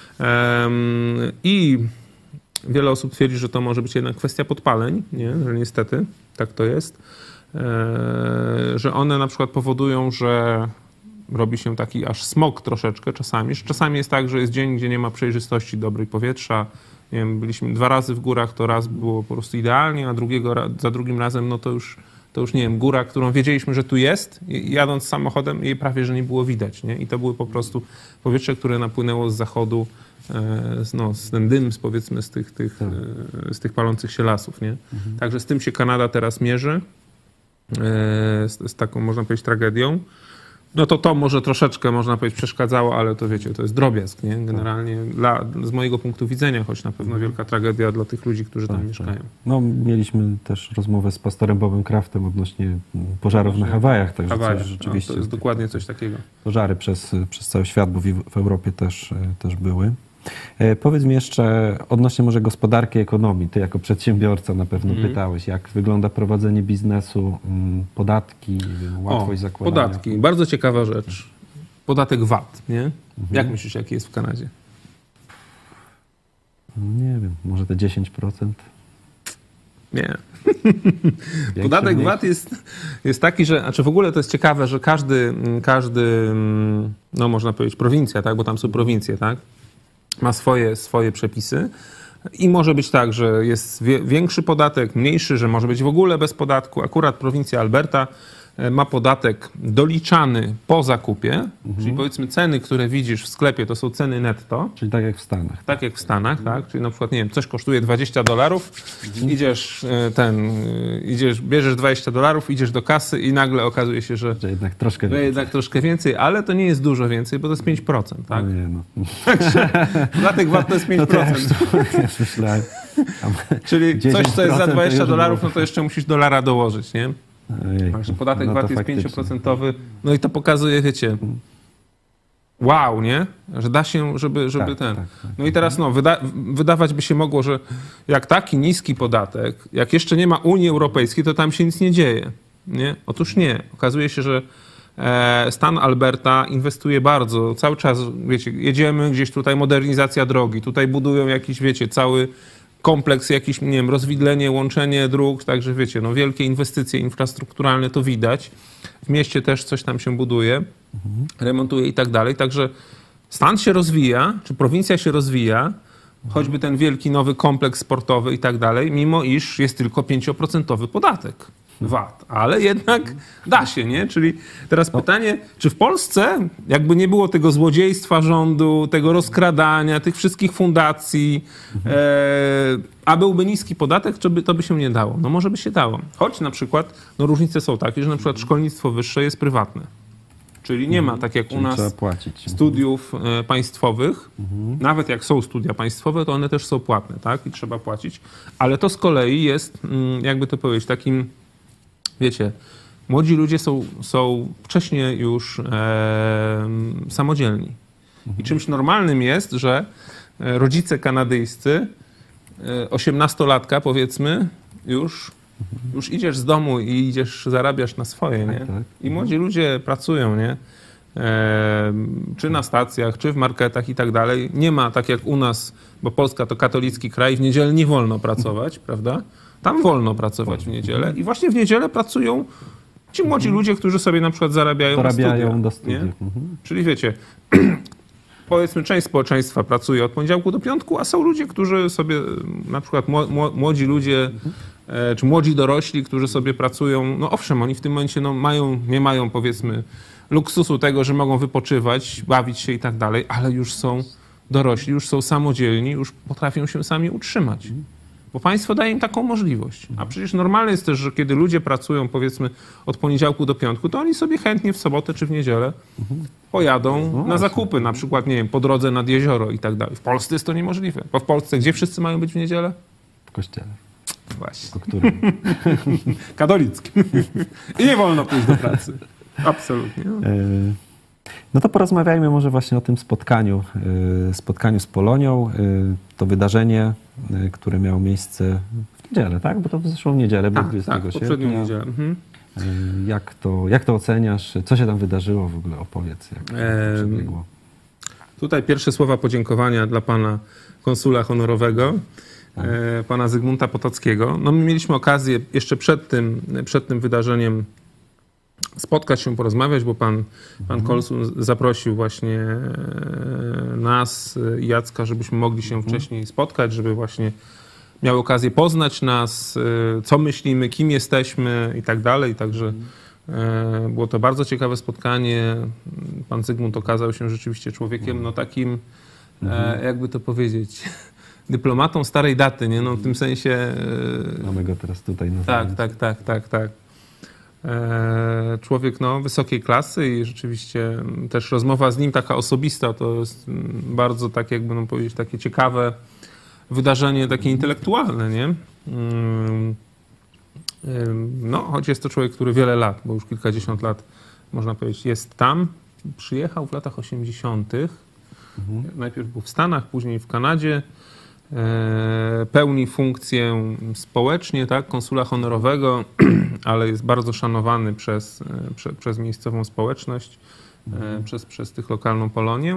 I wiele osób twierdzi, że to może być jednak kwestia podpaleń, nie? Że niestety tak to jest. Że one na przykład powodują, że robi się taki aż smog troszeczkę czasami. Czasami jest tak, że jest dzień, gdzie nie ma przejrzystości dobrej powietrza. Nie wiem, byliśmy 2 razy w górach, to raz było po prostu idealnie, a za drugim razem no to już nie wiem, góra, którą wiedzieliśmy, że tu jest, jadąc samochodem jej prawie, że nie było widać, nie? I to były po prostu powietrze, które napłynęło z zachodu, z ten dym, powiedzmy, z tych palących się lasów, nie? Także z tym się Kanada teraz mierzy, z taką, można powiedzieć, tragedią. No to może troszeczkę, można powiedzieć, przeszkadzało, ale to wiecie, to jest drobiazg, nie? Generalnie z mojego punktu widzenia, choć na pewno wielka tragedia dla tych ludzi, którzy tam mieszkają. No, mieliśmy też rozmowę z pastorem Bobem Craftem odnośnie pożarów na Hawajach, także coś rzeczywiście... No, to jest dokładnie coś takiego. Pożary przez cały świat, bo w Europie też były. Powiedz mi jeszcze odnośnie może gospodarki i ekonomii. Ty jako przedsiębiorca na pewno pytałeś, jak wygląda prowadzenie biznesu, podatki, łatwość zakładania. Podatki. Bardzo ciekawa rzecz. Podatek VAT, nie? Jak myślisz, jaki jest w Kanadzie? Nie wiem, może te 10%? Nie. Podatek VAT jest taki, że, znaczy w ogóle to jest ciekawe, że każdy, no można powiedzieć prowincja, tak? Bo tam są prowincje, tak? Ma swoje przepisy i może być tak, że jest większy podatek, mniejszy, że może być w ogóle bez podatku. Akurat prowincja Alberta ma podatek doliczany po zakupie, czyli powiedzmy ceny, które widzisz w sklepie, to są ceny netto. Czyli tak jak w Stanach. Tak jak w Stanach, tak. Czyli na przykład, nie wiem, coś kosztuje $20, bierzesz $20, idziesz do kasy i nagle okazuje się, że jednak troszkę więcej, ale to nie jest dużo więcej, bo to jest 5%, tak? No nie, no. Podatek VAT to jest 5%. Czyli coś, co jest za $20, no to jeszcze musisz $1 dołożyć, nie? Także podatek VAT jest 5%. No i to pokazuje, wiecie, wow, nie? Że da się, żeby ten... No i teraz wydawać by się mogło, że jak taki niski podatek, jak jeszcze nie ma Unii Europejskiej, to tam się nic nie dzieje, nie? Otóż nie. Okazuje się, że stan Alberta inwestuje bardzo. Cały czas, wiecie, jedziemy gdzieś tutaj, modernizacja drogi, tutaj budują jakiś, wiecie, cały kompleks, jakiś, nie wiem, rozwidlenie, łączenie dróg, także wiecie, no wielkie inwestycje infrastrukturalne to widać. W mieście też coś tam się buduje, remontuje i tak dalej. Także stan się rozwija, czy prowincja się rozwija, choćby ten wielki nowy kompleks sportowy i tak dalej, mimo iż jest tylko 5% podatek VAT, ale jednak da się, nie? Czyli teraz pytanie, czy w Polsce jakby nie było tego złodziejstwa rządu, tego rozkradania, tych wszystkich fundacji, a byłby niski podatek, to by się nie dało? No może by się dało. Choć na przykład, no różnice są takie, że na przykład szkolnictwo wyższe jest prywatne. Czyli nie ma, tak jak u nas, studiów państwowych. Nawet jak są studia państwowe, to one też są płatne, tak? I trzeba płacić. Ale to z kolei jest, jakby to powiedzieć, takim, wiecie, młodzi ludzie są wcześniej już samodzielni. I czymś normalnym jest, że rodzice kanadyjscy, 18-latka powiedzmy, już idziesz z domu i idziesz, zarabiasz na swoje, nie? Tak. I młodzi ludzie pracują, nie? Czy na stacjach, czy w marketach i tak dalej. Nie ma tak jak u nas, bo Polska to katolicki kraj, w niedzielę nie wolno pracować, prawda? Tam wolno pracować w niedzielę i właśnie w niedzielę pracują ci młodzi ludzie, którzy sobie na przykład zarabiają do studiów. Czyli wiecie, powiedzmy część społeczeństwa pracuje od poniedziałku do piątku, a są ludzie, którzy sobie, na przykład młodzi ludzie, czy młodzi dorośli, którzy sobie pracują, no owszem, oni w tym momencie no, nie mają powiedzmy luksusu tego, że mogą wypoczywać, bawić się i tak dalej, ale już są dorośli, już są samodzielni, już potrafią się sami utrzymać. Bo państwo daje im taką możliwość. A przecież normalne jest też, że kiedy ludzie pracują powiedzmy od poniedziałku do piątku, to oni sobie chętnie w sobotę czy w niedzielę pojadą na zakupy, na przykład, nie wiem, po drodze nad jezioro i tak dalej. W Polsce jest to niemożliwe. Bo w Polsce gdzie wszyscy mają być w niedzielę? W kościele. Właśnie. Po którym? Katolickim. I nie wolno pójść do pracy. Absolutnie. No to porozmawiajmy może właśnie o tym spotkaniu z Polonią. To wydarzenie, które miało miejsce w niedzielę, tak? Bo to w zeszłą niedzielę, bo 20 sierpnia. Poprzednią niedzielę. Jak to oceniasz? Co się tam wydarzyło w ogóle? Opowiedz, jak to przebiegło. Tutaj pierwsze słowa podziękowania dla pana konsula honorowego, pana Zygmunta Potockiego. No my mieliśmy okazję jeszcze przed tym wydarzeniem spotkać się, porozmawiać, bo pan konsul zaprosił właśnie nas i Jacka, żebyśmy mogli się wcześniej spotkać, żeby właśnie miał okazję poznać nas, co myślimy, kim jesteśmy i tak dalej. Także było to bardzo ciekawe spotkanie. Pan Zygmunt okazał się rzeczywiście człowiekiem, no takim, jakby to powiedzieć, dyplomatą starej daty, nie? No w tym sensie... Mamy go teraz tutaj na Tak. Człowiek no, wysokiej klasy i rzeczywiście też rozmowa z nim taka osobista, to jest bardzo tak jakby no, powiedzieć takie ciekawe wydarzenie, takie intelektualne, nie? No, choć jest to człowiek, który wiele lat, bo już kilkadziesiąt lat, można powiedzieć, jest tam. Przyjechał w latach 80. Najpierw był w Stanach, później w Kanadzie. Pełni funkcję społecznie, tak, konsula honorowego, ale jest bardzo szanowany przez miejscową społeczność, przez tych lokalną Polonię.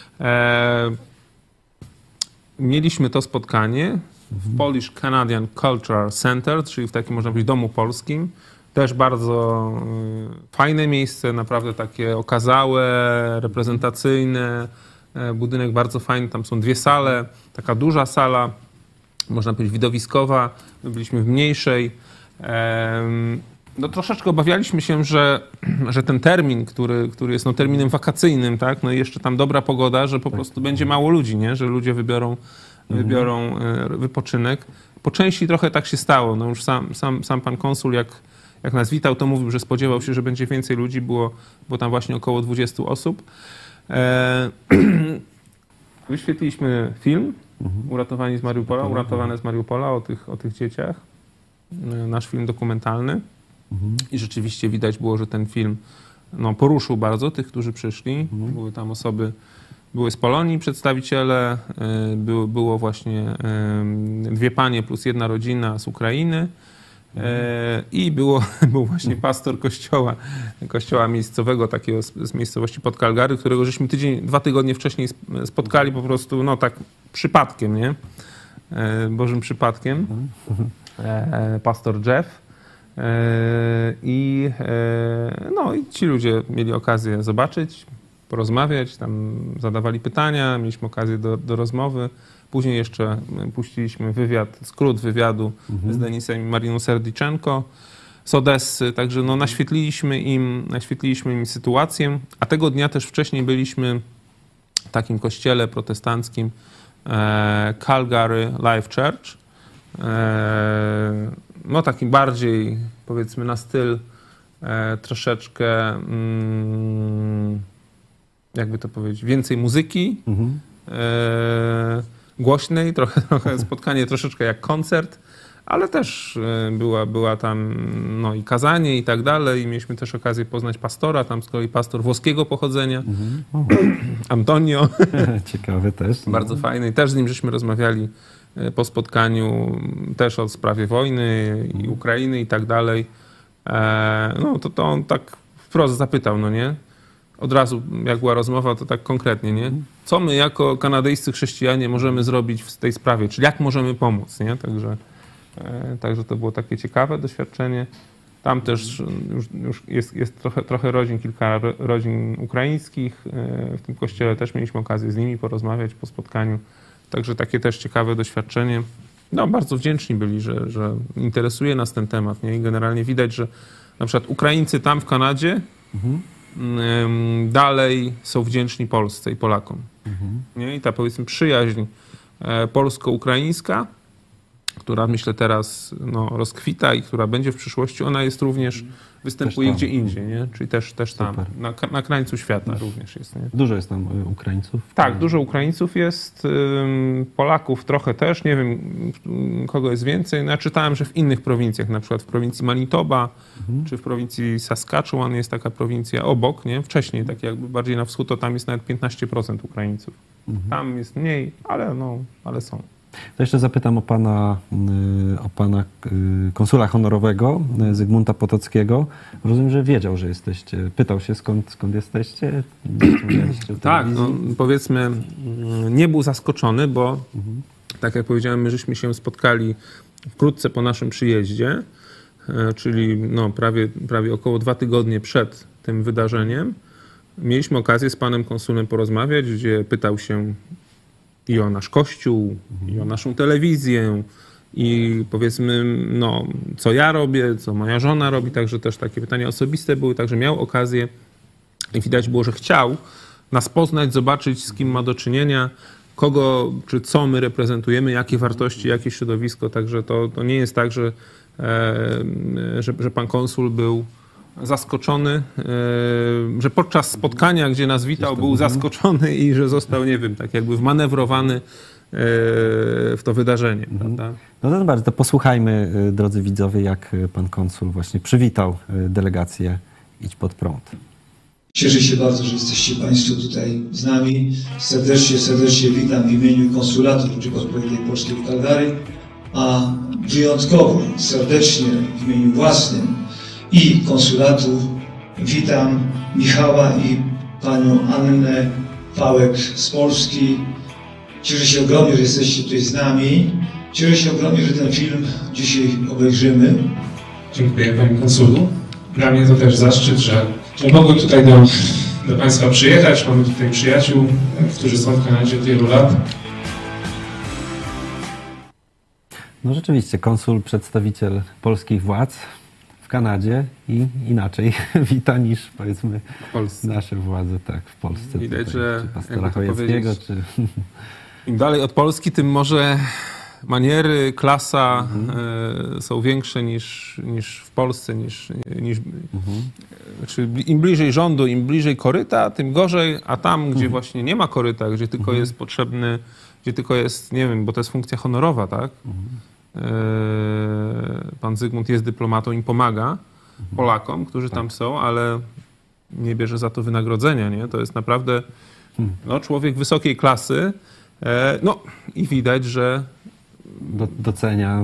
Mieliśmy to spotkanie w Polish Canadian Cultural Center, czyli w takim, można powiedzieć, domu polskim. Też bardzo fajne miejsce, naprawdę takie okazałe, reprezentacyjne. Budynek bardzo fajny, tam są dwie sale, taka duża sala, można powiedzieć widowiskowa, my byliśmy w mniejszej. No troszeczkę obawialiśmy się, że ten termin, który jest no, terminem wakacyjnym, tak, no i jeszcze tam dobra pogoda, że po prostu będzie mało ludzi, nie? Że ludzie wybiorą wypoczynek. Po części trochę tak się stało, no już sam pan konsul jak nas witał, to mówił, że spodziewał się, że będzie więcej ludzi, było tam właśnie około 20 osób. Wyświetliliśmy film Uratowani z Mariupola, Uratowane z Mariupola o tych dzieciach. Nasz film dokumentalny. I rzeczywiście widać było, że ten film no, poruszył bardzo tych, którzy przyszli. Były tam osoby, były z Polonii przedstawiciele, było właśnie 2 panie plus 1 rodzina z Ukrainy i był właśnie pastor kościoła miejscowego, takiego z miejscowości pod Calgary, którego żeśmy 2 tygodnie wcześniej spotkali po prostu, no tak przypadkiem, nie? Bożym przypadkiem. Pastor Jeff. No i ci ludzie mieli okazję zobaczyć, porozmawiać, tam zadawali pytania, mieliśmy okazję do rozmowy. Później jeszcze puściliśmy skrót wywiadu z Denisem i Mariną Serdiczenko z Odessy, także no naświetliliśmy im sytuację, a tego dnia też wcześniej byliśmy w takim kościele protestanckim Calgary Life Church, no takim bardziej, powiedzmy, na styl troszeczkę, jakby to powiedzieć, więcej muzyki, głośnej, trochę spotkanie troszeczkę jak koncert, ale też była tam no, i kazanie i tak dalej. I mieliśmy też okazję poznać pastora, tam z kolei pastor włoskiego pochodzenia, Antonio. Ciekawy też. No. Bardzo fajny. I też z nim żeśmy rozmawiali po spotkaniu też o sprawie wojny i Ukrainy i tak dalej. No to on tak wprost zapytał, no nie? Od razu, jak była rozmowa, to tak konkretnie, nie? Co my jako kanadyjscy chrześcijanie możemy zrobić w tej sprawie? Czyli jak możemy pomóc, nie? Także to było takie ciekawe doświadczenie. Tam też już jest trochę rodzin, kilka rodzin ukraińskich. W tym kościele też mieliśmy okazję z nimi porozmawiać po spotkaniu. Także takie też ciekawe doświadczenie. No, bardzo wdzięczni byli, że interesuje nas ten temat, nie? I generalnie widać, że na przykład Ukraińcy tam w Kanadzie dalej są wdzięczni Polsce i Polakom. Nie? I ta, powiedzmy, przyjaźń polsko-ukraińska, która myślę teraz no, rozkwita i która będzie w przyszłości, ona jest również, występuje gdzie indziej, nie? Czyli też tam, na krańcu świata również jest. Nie? Dużo jest tam Ukraińców? Tak, dużo Ukraińców jest, Polaków trochę też, nie wiem kogo jest więcej. No, ja czytałem, że w innych prowincjach, na przykład w prowincji Manitoba, czy w prowincji Saskatchewan jest taka prowincja obok, nie? Wcześniej, tak jakby bardziej na wschód, to tam jest nawet 15% Ukraińców. Tam jest mniej, ale są. To jeszcze zapytam o pana konsula honorowego Zygmunta Potockiego. Rozumiem, że wiedział, że jesteście. Pytał się, skąd jesteście? Tak, no, powiedzmy, nie był zaskoczony, bo tak jak powiedziałem, my żeśmy się spotkali wkrótce po naszym przyjeździe, czyli no, prawie około 2 tygodnie przed tym wydarzeniem. Mieliśmy okazję z panem konsulem porozmawiać, gdzie pytał się i o nasz kościół, i o naszą telewizję, i powiedzmy, no, co ja robię, co moja żona robi, także też takie pytania osobiste były, także miał okazję i widać było, że chciał nas poznać, zobaczyć, z kim ma do czynienia, kogo czy co my reprezentujemy, jakie wartości, jakie środowisko, także to nie jest tak, że pan konsul był zaskoczony, że podczas spotkania, gdzie nas witał, był zaskoczony i że został, nie wiem, tak jakby wmanewrowany w to wydarzenie. Prawda? No to bardzo, to posłuchajmy, drodzy widzowie, jak pan konsul właśnie przywitał delegację Idź Pod Prąd. Cieszę się bardzo, że jesteście Państwo tutaj z nami. Serdecznie witam w imieniu Konsulatu Rzeczypospolitej Polskiej w Calgary, a wyjątkowo serdecznie w imieniu własnym i konsulatu witam Michała i panią Annę Pałek z Polski. Cieszę się ogromnie, że jesteście tutaj z nami. Cieszę się ogromnie, że ten film dzisiaj obejrzymy. Dziękuję panie konsulu. Dla mnie to też zaszczyt, że mogłem tutaj do Państwa przyjechać. Mamy tutaj przyjaciół, którzy są w Kanadzie od wielu lat. No rzeczywiście, konsul, przedstawiciel polskich władz w Kanadzie i inaczej wita niż, powiedzmy, nasze władze tak w Polsce. Widać, tutaj, że czy pastora Chojeckiego, czy... Im dalej od Polski, tym może maniery, klasa są większe niż w Polsce, Znaczy, im bliżej rządu, im bliżej koryta, tym gorzej, a tam, gdzie właśnie nie ma koryta, gdzie tylko jest potrzebny, gdzie tylko jest, nie wiem, bo to jest funkcja honorowa, tak? Pan Zygmunt jest dyplomatą i pomaga Polakom, którzy tam są, ale nie bierze za to wynagrodzenia, nie? To jest naprawdę no, człowiek wysokiej klasy, no i widać, że Docenia.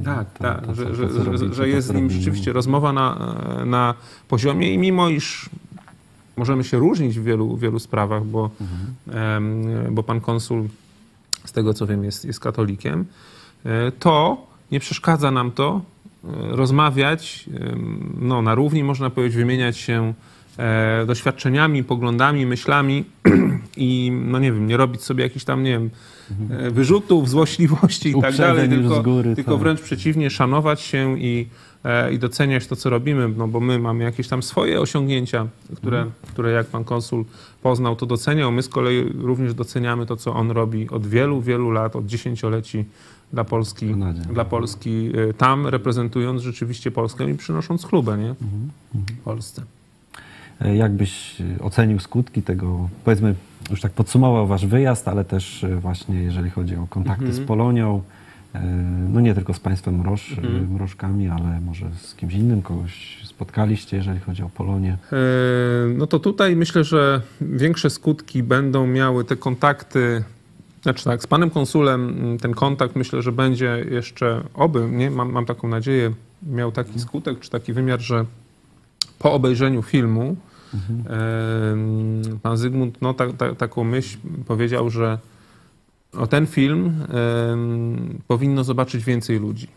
Że jest z nim rzeczywiście rozmowa na poziomie i mimo iż możemy się różnić w wielu sprawach, bo pan konsul, z tego co wiem, jest katolikiem, to nie przeszkadza nam to rozmawiać no, na równi, można powiedzieć, wymieniać się doświadczeniami, poglądami, myślami i no nie wiem, nie robić sobie jakichś tam, nie wiem, wyrzutów, złośliwości i tak dalej, tylko wręcz przeciwnie, szanować się i doceniać to, co robimy, no bo my mamy jakieś tam swoje osiągnięcia, które jak pan konsul poznał, to doceniał. My z kolei również doceniamy to, co on robi od wielu lat, od dziesięcioleci dla Polski tam, reprezentując rzeczywiście Polskę i przynosząc chlubę, nie? Polsce. Jak byś ocenił skutki tego, powiedzmy, już tak podsumował wasz wyjazd, ale też właśnie jeżeli chodzi o kontakty z Polonią, no nie tylko z państwem Mrożkami, ale może z kimś innym, kogoś spotkaliście, jeżeli chodzi o Polonię? No to tutaj myślę, że większe skutki będą miały te kontakty, znaczy tak, z panem konsulem ten kontakt myślę, że będzie jeszcze, nie, mam taką nadzieję, miał taki skutek, czy taki wymiar, że po obejrzeniu filmu pan Zygmunt no, taką myśl powiedział, że no, ten film powinno zobaczyć więcej ludzi.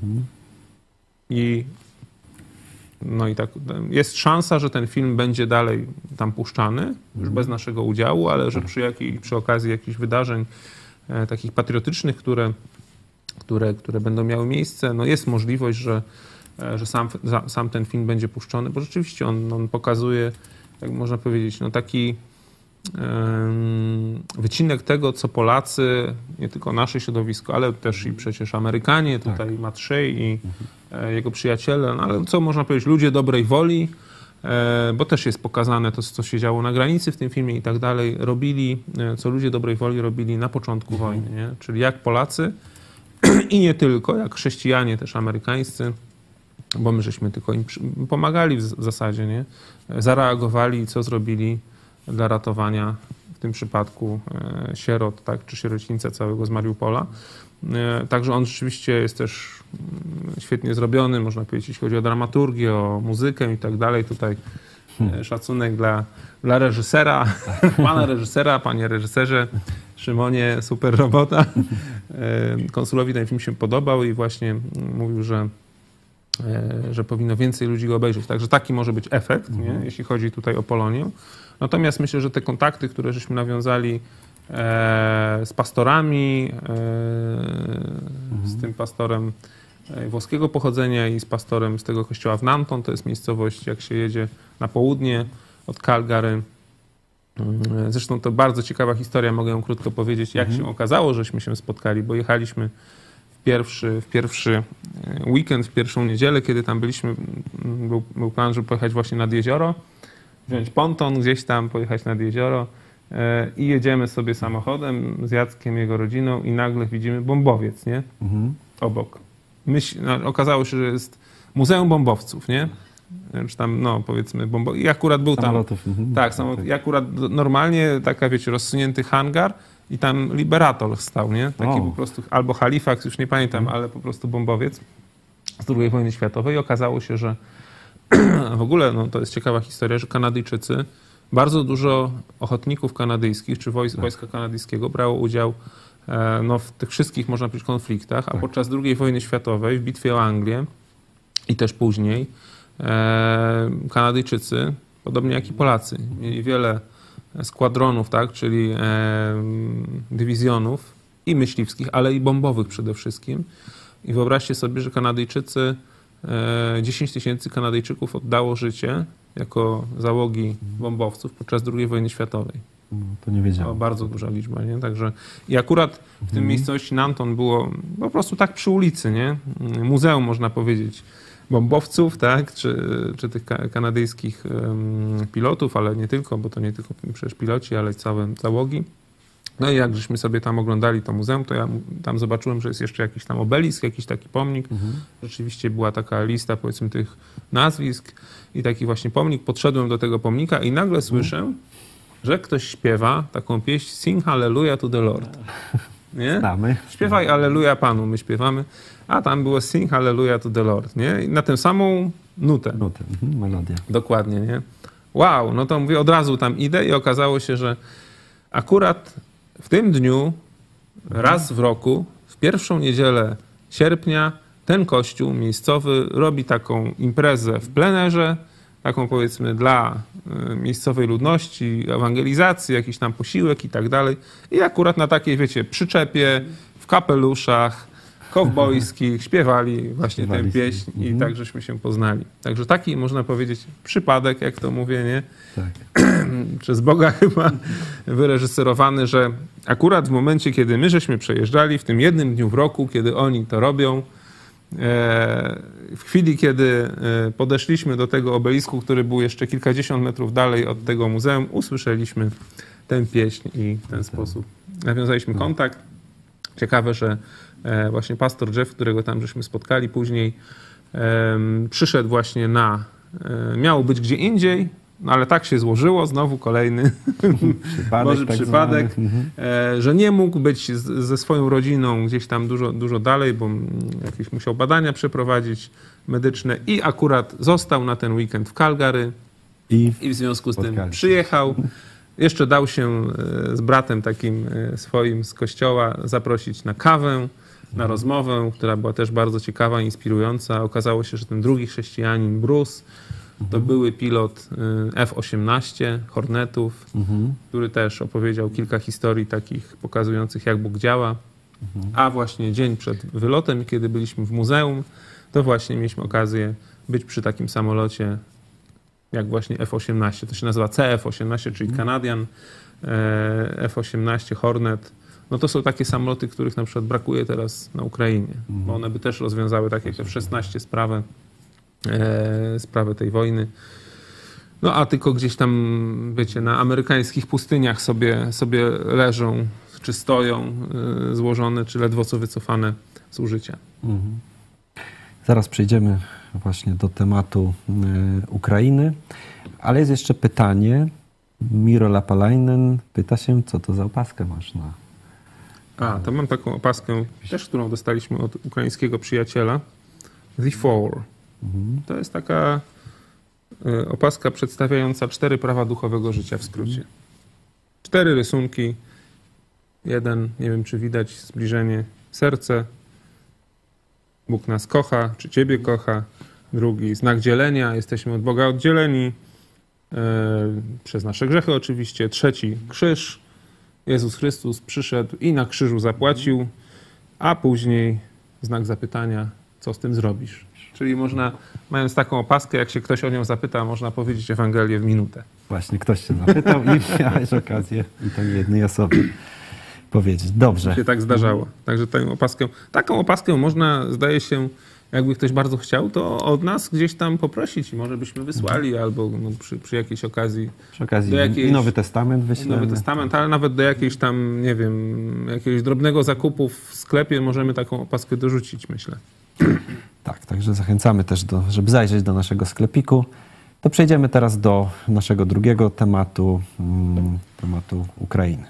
No i tak jest szansa, że ten film będzie dalej tam puszczany, już bez naszego udziału, ale że przy okazji jakichś wydarzeń takich patriotycznych, które będą miały miejsce, no jest możliwość, że sam ten film będzie puszczony, bo rzeczywiście on pokazuje, jak można powiedzieć, no taki wycinek tego, co Polacy, nie tylko nasze środowisko, ale też i przecież Amerykanie, tutaj Matt Shea i jego przyjaciele, no ale co można powiedzieć, ludzie dobrej woli, bo też jest pokazane to, co się działo na granicy w tym filmie i tak dalej, robili, co ludzie dobrej woli robili na początku wojny, nie? Czyli jak Polacy i nie tylko, jak chrześcijanie też amerykańscy, bo my żeśmy tylko im pomagali w zasadzie, nie? Zareagowali, co zrobili dla ratowania w tym przypadku sierot, tak, czy sierocińca całego z Mariupola. Także on rzeczywiście jest też świetnie zrobiony, można powiedzieć, jeśli chodzi o dramaturgię, o muzykę i tak dalej. Tutaj szacunek dla reżysera, pana reżysera, panie reżyserze, Szymonie, super robota. Konsulowi ten film się podobał i właśnie mówił, że powinno więcej ludzi go obejrzeć. Także taki może być efekt, nie? Jeśli chodzi tutaj o Polonię. Natomiast myślę, że te kontakty, które żeśmy nawiązali z pastorami, z tym pastorem włoskiego pochodzenia i z pastorem z tego kościoła w Nanton, to jest miejscowość, jak się jedzie na południe od Calgary. Zresztą to bardzo ciekawa historia, mogę ją krótko powiedzieć, jak się okazało, żeśmy się spotkali, bo jechaliśmy w pierwszy weekend, w pierwszą niedzielę, kiedy tam byliśmy, był plan, żeby pojechać właśnie nad jezioro, wziąć ponton gdzieś tam, pojechać nad jezioro i jedziemy sobie samochodem z Jackiem, jego rodziną i nagle widzimy bombowiec, nie? Obok. Okazało się, że jest Muzeum Bombowców, nie? Czy tam, no powiedzmy, i akurat był samolotów. Tam... Tak, i akurat normalnie taka, wiecie, rozsunięty hangar i tam Liberator stał, nie? Taki po prostu, albo Halifax, już nie pamiętam, ale po prostu bombowiec z II wojny światowej. I okazało się, że w ogóle, no to jest ciekawa historia, że Kanadyjczycy, bardzo dużo ochotników kanadyjskich, czy wojska kanadyjskiego brało udział no, w tych wszystkich, można powiedzieć, konfliktach, a podczas II wojny światowej, w bitwie o Anglię i też później, Kanadyjczycy, podobnie jak i Polacy, mieli wiele składronów, tak, czyli dywizjonów i myśliwskich, ale i bombowych przede wszystkim. I wyobraźcie sobie, że Kanadyjczycy, 10 000 Kanadyjczyków oddało życie jako załogi bombowców podczas II wojny światowej. No, to nie wiedziałem. To bardzo duża liczba, nie? Także i akurat w tym miejscowości Nanton było po prostu tak przy ulicy, nie? Muzeum, można powiedzieć, bombowców, tak? Czy tych kanadyjskich pilotów, ale nie tylko, bo to nie tylko przecież piloci, ale całe załogi. No i jak żeśmy sobie tam oglądali to muzeum, to ja tam zobaczyłem, że jest jeszcze jakiś tam obelisk, jakiś taki pomnik. Rzeczywiście była taka lista, powiedzmy, tych nazwisk i taki właśnie pomnik. Podszedłem do tego pomnika i nagle słyszę, że ktoś śpiewa taką pieśń Sing Hallelujah to the Lord. Nie? Znamy. Śpiewaj Alleluja Panu, my śpiewamy, a tam było Sing Hallelujah to the Lord, nie? I na tę samą nutę. Melodia. Dokładnie, nie? Wow, no to mówię, od razu tam idę i okazało się, że akurat w tym dniu, raz w roku, w pierwszą niedzielę sierpnia, ten kościół miejscowy robi taką imprezę w plenerze, taką powiedzmy dla miejscowej ludności, ewangelizacji, jakiś tam posiłek i tak dalej. I akurat na takiej, wiecie, przyczepie, w kapeluszach, kowbojskich śpiewali właśnie tę pieśń i tak żeśmy się poznali. Także taki, można powiedzieć, przypadek, jak to mówię, nie? Tak. Przez Boga chyba wyreżyserowany, że akurat w momencie, kiedy my żeśmy przejeżdżali, w tym jednym dniu w roku, kiedy oni to robią, w chwili, kiedy podeszliśmy do tego obelisku, który był jeszcze kilkadziesiąt metrów dalej od tego muzeum, usłyszeliśmy tę pieśń i w ten sposób nawiązaliśmy kontakt. Ciekawe, że właśnie pastor Jeff, którego tam żeśmy spotkali później, przyszedł właśnie miał być gdzie indziej, no ale tak się złożyło, znowu kolejny Boży przypadek, że nie mógł być ze swoją rodziną gdzieś tam dużo dalej, bo jakieś musiał badania przeprowadzić medyczne i akurat został na ten weekend w Calgary i w związku z tym przyjechał. Jeszcze dał się z bratem takim swoim z kościoła zaprosić na kawę, na rozmowę, która była też bardzo ciekawa, inspirująca. Okazało się, że ten drugi chrześcijanin, Bruce, to były pilot F-18 Hornetów, który też opowiedział kilka historii takich pokazujących, jak Bóg działa. A właśnie dzień przed wylotem, kiedy byliśmy w muzeum, to właśnie mieliśmy okazję być przy takim samolocie, jak właśnie F-18. To się nazywa CF-18, czyli Canadian F-18 Hornet. No to są takie samoloty, których na przykład brakuje teraz na Ukrainie, bo one by też rozwiązały tak jak F-16 sprawę tej wojny. No a tylko gdzieś tam, wiecie, na amerykańskich pustyniach sobie leżą, czy stoją złożone, czy ledwo co wycofane z użycia. Zaraz przejdziemy właśnie do tematu Ukrainy, ale jest jeszcze pytanie. Miro Lapalainen pyta się, co to za opaskę masz na... To mam taką opaskę, też którą dostaliśmy od ukraińskiego przyjaciela. The Four. To jest taka opaska przedstawiająca 4 prawa duchowego życia w skrócie. 4 rysunki. Jeden, nie wiem czy widać zbliżenie, serce. Bóg nas kocha, czy Ciebie kocha. Drugi, znak dzielenia, jesteśmy od Boga oddzieleni. Przez nasze grzechy oczywiście. Trzeci, krzyż. Jezus Chrystus przyszedł i na krzyżu zapłacił, a później znak zapytania, co z tym zrobisz. Czyli można, mając taką opaskę, jak się ktoś o nią zapyta, można powiedzieć Ewangelię w minutę. Właśnie, ktoś się zapytał i miałeś okazję i to jednej osobie powiedzieć. Dobrze. Się tak zdarzało. Także taką opaskę można, zdaje się, jakby ktoś bardzo chciał, to od nas gdzieś tam poprosić i może byśmy wysłali albo przy jakiejś okazji. Przy okazji i Nowy Testament wyślemy. Nowy Testament, ale nawet do jakiejś tam, nie wiem, jakiegoś drobnego zakupu w sklepie możemy taką opaskę dorzucić, myślę. Tak, także zachęcamy też, żeby zajrzeć do naszego sklepiku. To przejdziemy teraz do naszego drugiego tematu, tematu Ukrainy.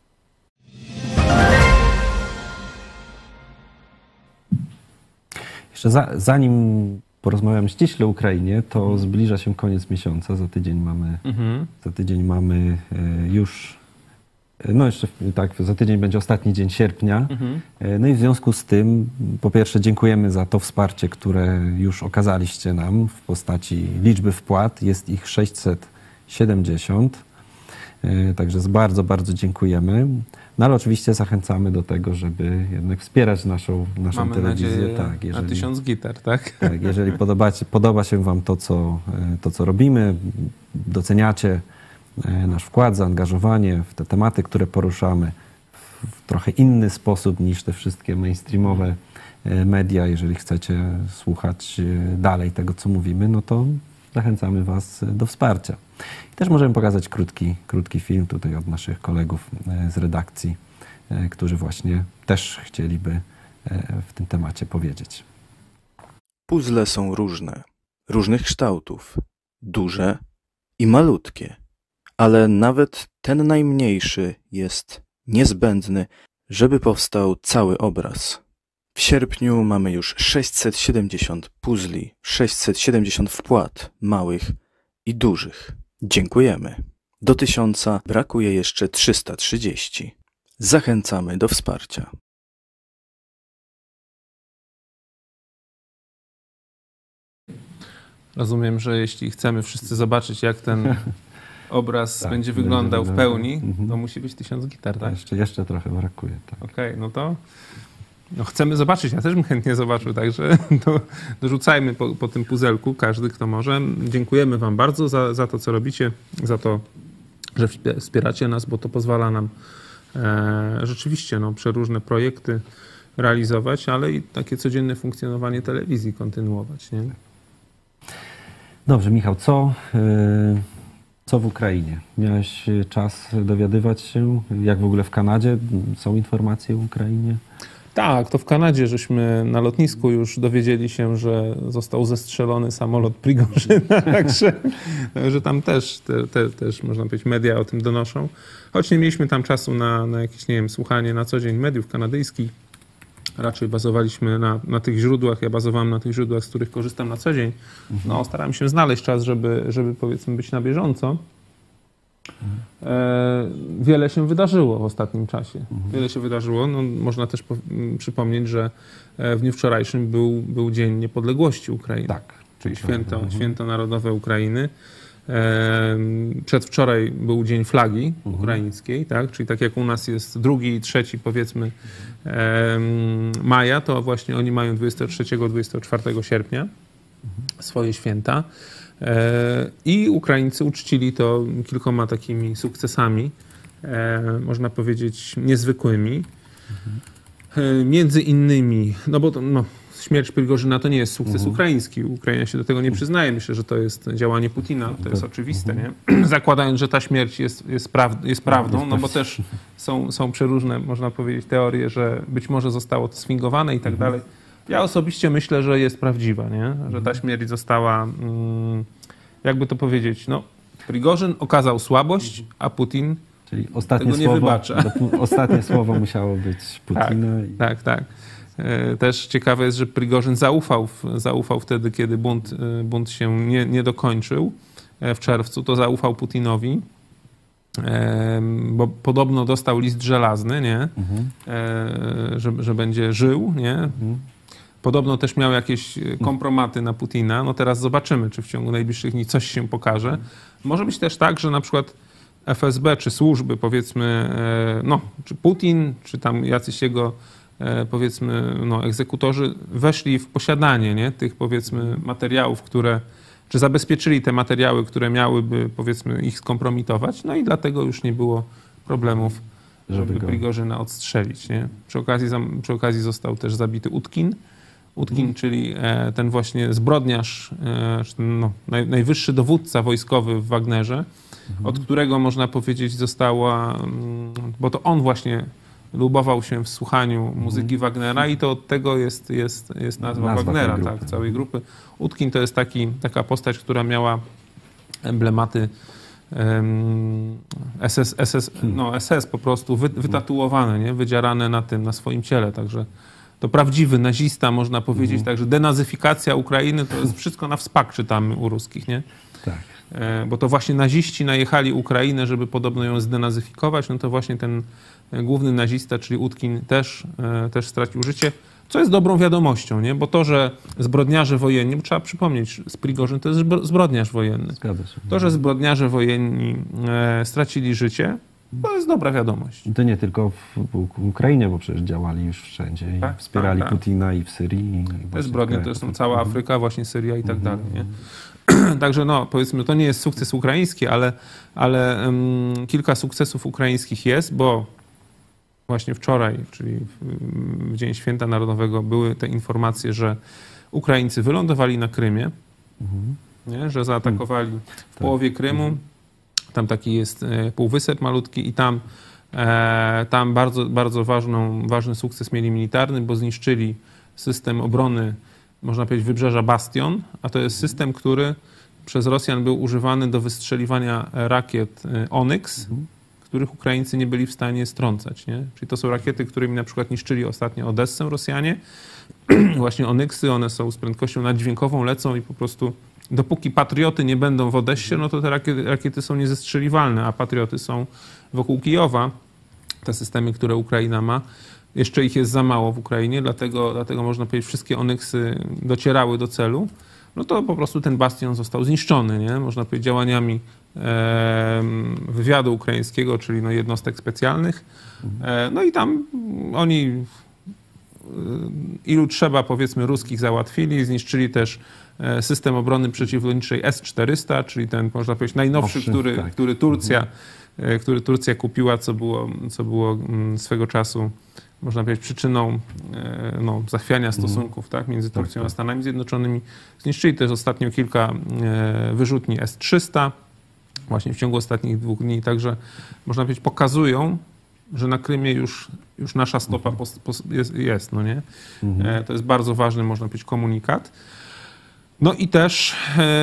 Jeszcze zanim porozmawiamy ściśle o Ukrainie, to zbliża się koniec miesiąca. Za tydzień mamy już, no jeszcze tak, za tydzień będzie ostatni dzień sierpnia. No i w związku z tym, po pierwsze dziękujemy za to wsparcie, które już okazaliście nam w postaci liczby wpłat. Jest ich 670. Także bardzo, bardzo dziękujemy. No ale oczywiście zachęcamy do tego, żeby jednak wspierać naszą Mamy telewizję. Tak, na 1000 gitar, tak? Tak, jeżeli podoba się wam to, co robimy, doceniacie nasz wkład, zaangażowanie w te tematy, które poruszamy w trochę inny sposób niż te wszystkie mainstreamowe media, jeżeli chcecie słuchać dalej tego, co mówimy, no to zachęcamy Was do wsparcia. I też możemy pokazać krótki film tutaj od naszych kolegów z redakcji, którzy właśnie też chcieliby w tym temacie powiedzieć. Puzzle są różne, różnych kształtów, duże i malutkie, ale nawet ten najmniejszy jest niezbędny, żeby powstał cały obraz. W sierpniu mamy już 670 puzli, 670 wpłat, małych i dużych. Dziękujemy. Do 1000 brakuje jeszcze 330. Zachęcamy do wsparcia. Rozumiem, że jeśli chcemy wszyscy zobaczyć, jak ten obraz będzie wyglądał w pełni, to musi być 1000 gitar, tak? Jeszcze trochę brakuje. Tak. Okej, no to chcemy zobaczyć. Ja też bym chętnie zobaczył, także dorzucajmy po tym puzelku, każdy, kto może. Dziękujemy Wam bardzo za to, co robicie, za to, że wspieracie nas, bo to pozwala nam rzeczywiście przeróżne projekty realizować, ale i takie codzienne funkcjonowanie telewizji kontynuować, nie? Dobrze, Michał, co w Ukrainie? Miałeś czas dowiadywać się, jak w ogóle w Kanadzie są informacje o Ukrainie? Tak, to w Kanadzie żeśmy na lotnisku już dowiedzieli się, że został zestrzelony samolot Prigorzyna, także tam też można powiedzieć, media o tym donoszą. Choć nie mieliśmy tam czasu na jakieś, nie wiem, słuchanie na co dzień mediów kanadyjskich. Raczej bazowaliśmy na tych źródłach. Ja bazowałem na tych źródłach, z których korzystam na co dzień. Staram się znaleźć czas, żeby powiedzmy być na bieżąco. Wiele się wydarzyło w ostatnim czasie. Wiele się wydarzyło. Można też przypomnieć, że w dniu wczorajszym był Dzień Niepodległości Ukrainy. Tak. Czyli święto narodowe Ukrainy. Przedwczoraj był Dzień Flagi Ukraińskiej, tak? Czyli tak jak u nas jest 2. i 3, powiedzmy, maja, to właśnie oni mają 23-24 sierpnia swoje święta. I Ukraińcy uczcili to kilkoma takimi sukcesami, można powiedzieć, niezwykłymi. Między innymi, śmierć Prigorzyna to nie jest sukces ukraiński. Ukraina się do tego nie przyznaje. Myślę, że to jest działanie Putina. To jest oczywiste, nie? Zakładając, że ta śmierć jest prawdą, bo też są przeróżne, można powiedzieć, teorie, że być może zostało to sfingowane i tak dalej. Ja osobiście myślę, że jest prawdziwa, nie? Że ta śmierć została, jakby to powiedzieć, Prigorzyn okazał słabość, a Putin Czyli tego nie wybacza. Ostatnie słowo musiało być Putina. Tak. Też ciekawe jest, że Prigorzyn zaufał wtedy, kiedy bunt się nie dokończył w czerwcu, to zaufał Putinowi, bo podobno dostał list żelazny, nie? Że będzie żył, nie? Podobno też miał jakieś kompromaty na Putina. Teraz zobaczymy, czy w ciągu najbliższych dni coś się pokaże. Może być też tak, że na przykład FSB czy służby, powiedzmy, czy Putin, czy tam jacyś jego, powiedzmy, egzekutorzy weszli w posiadanie, nie, tych, powiedzmy, materiałów, czy zabezpieczyli te materiały, które miałyby, powiedzmy, ich skompromitować, i dlatego już nie było problemów, żeby Prigorzyna odstrzelić, nie. Przy okazji został też zabity Utkin, czyli ten właśnie zbrodniarz, najwyższy dowódca wojskowy w Wagnerze, od którego, można powiedzieć, została, bo to on właśnie lubował się w słuchaniu muzyki Wagnera i to od tego jest nazwa Wagnera, tak, całej grupy. Utkin to jest taka postać, która miała emblematy SS po prostu wytatuowane, nie? Wydzierane na swoim ciele, także to prawdziwy nazista, można powiedzieć, także denazyfikacja Ukrainy to jest wszystko na wspak, czytamy u ruskich, nie? Tak. Bo to właśnie naziści najechali Ukrainę, żeby podobno ją zdenazyfikować, to właśnie ten główny nazista, czyli Utkin, też stracił życie, co jest dobrą wiadomością, nie? Bo to, że zbrodniarze wojenni, bo trzeba przypomnieć, Prigorzyn to jest zbrodniarz wojenny. Zgadza się. To, że zbrodniarze wojenni stracili życie, to jest dobra wiadomość. I to nie tylko w Ukrainie, bo przecież działali już wszędzie i wspierali Putina i w Syrii. Te zbrodnie to są cała Afryka, właśnie Syria i tak dalej, nie? Także powiedzmy, to nie jest sukces ukraiński, ale kilka sukcesów ukraińskich jest, bo właśnie wczoraj, czyli w Dzień Święta Narodowego, były te informacje, że Ukraińcy wylądowali na Krymie. nie? Że zaatakowali w połowie Krymu. Tam taki jest półwysep malutki i tam bardzo, bardzo ważny sukces mieli militarny, bo zniszczyli system obrony, można powiedzieć, wybrzeża Bastion, a to jest system, który przez Rosjan był używany do wystrzeliwania rakiet Onyx, których Ukraińcy nie byli w stanie strącać. Nie? Czyli to są rakiety, którymi na przykład niszczyli ostatnio Odessę Rosjanie. Właśnie Onyxy, one są z prędkością naddźwiękową, lecą i po prostu dopóki patrioty nie będą w Odessie, no to te rakiety są niezestrzeliwalne, a patrioty są wokół Kijowa. Te systemy, które Ukraina ma, jeszcze ich jest za mało w Ukrainie, dlatego można powiedzieć, wszystkie Onyxy docierały do celu. No to po prostu ten bastion został zniszczony, nie? Można powiedzieć, działaniami wywiadu ukraińskiego, czyli no jednostek specjalnych. No i tam oni ilu trzeba, powiedzmy, ruskich załatwili, zniszczyli też system obrony przeciwlotniczej S-400, czyli ten, można powiedzieć, najnowszy, który Turcja kupiła, co było swego czasu, można powiedzieć, przyczyną zachwiania stosunków, tak, między Turcją a Stanami Zjednoczonymi. Zniszczyli też ostatnio kilka wyrzutni S-300 właśnie w ciągu ostatnich 2 dni, także można powiedzieć, pokazują, że na Krymie już nasza stopa jest, no nie? To jest bardzo ważny, można powiedzieć, komunikat. No i też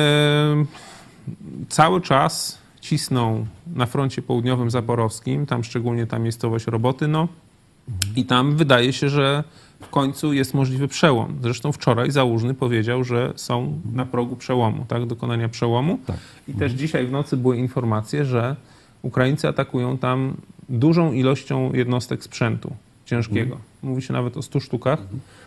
cały czas cisną na froncie południowym zaporowskim, tam szczególnie ta miejscowość Robotyno, i tam wydaje się, że w końcu jest możliwy przełom. Zresztą wczoraj Załużny powiedział, że są na progu przełomu, tak, dokonania przełomu. Tak. I też dzisiaj w nocy były informacje, że Ukraińcy atakują tam dużą ilością jednostek sprzętu ciężkiego. Mówi się nawet o 100 sztukach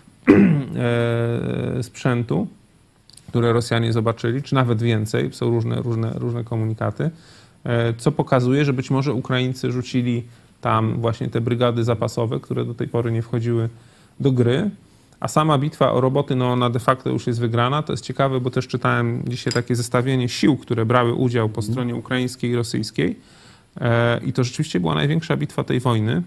sprzętu, które Rosjanie zobaczyli, czy nawet więcej. Są różne komunikaty, co pokazuje, że być może Ukraińcy rzucili tam właśnie te brygady zapasowe, które do tej pory nie wchodziły do gry. A sama bitwa o Roboty, no ona de facto już jest wygrana. To jest ciekawe, bo też czytałem dzisiaj takie zestawienie sił, które brały udział po stronie ukraińskiej i rosyjskiej. I to rzeczywiście była największa bitwa tej wojny,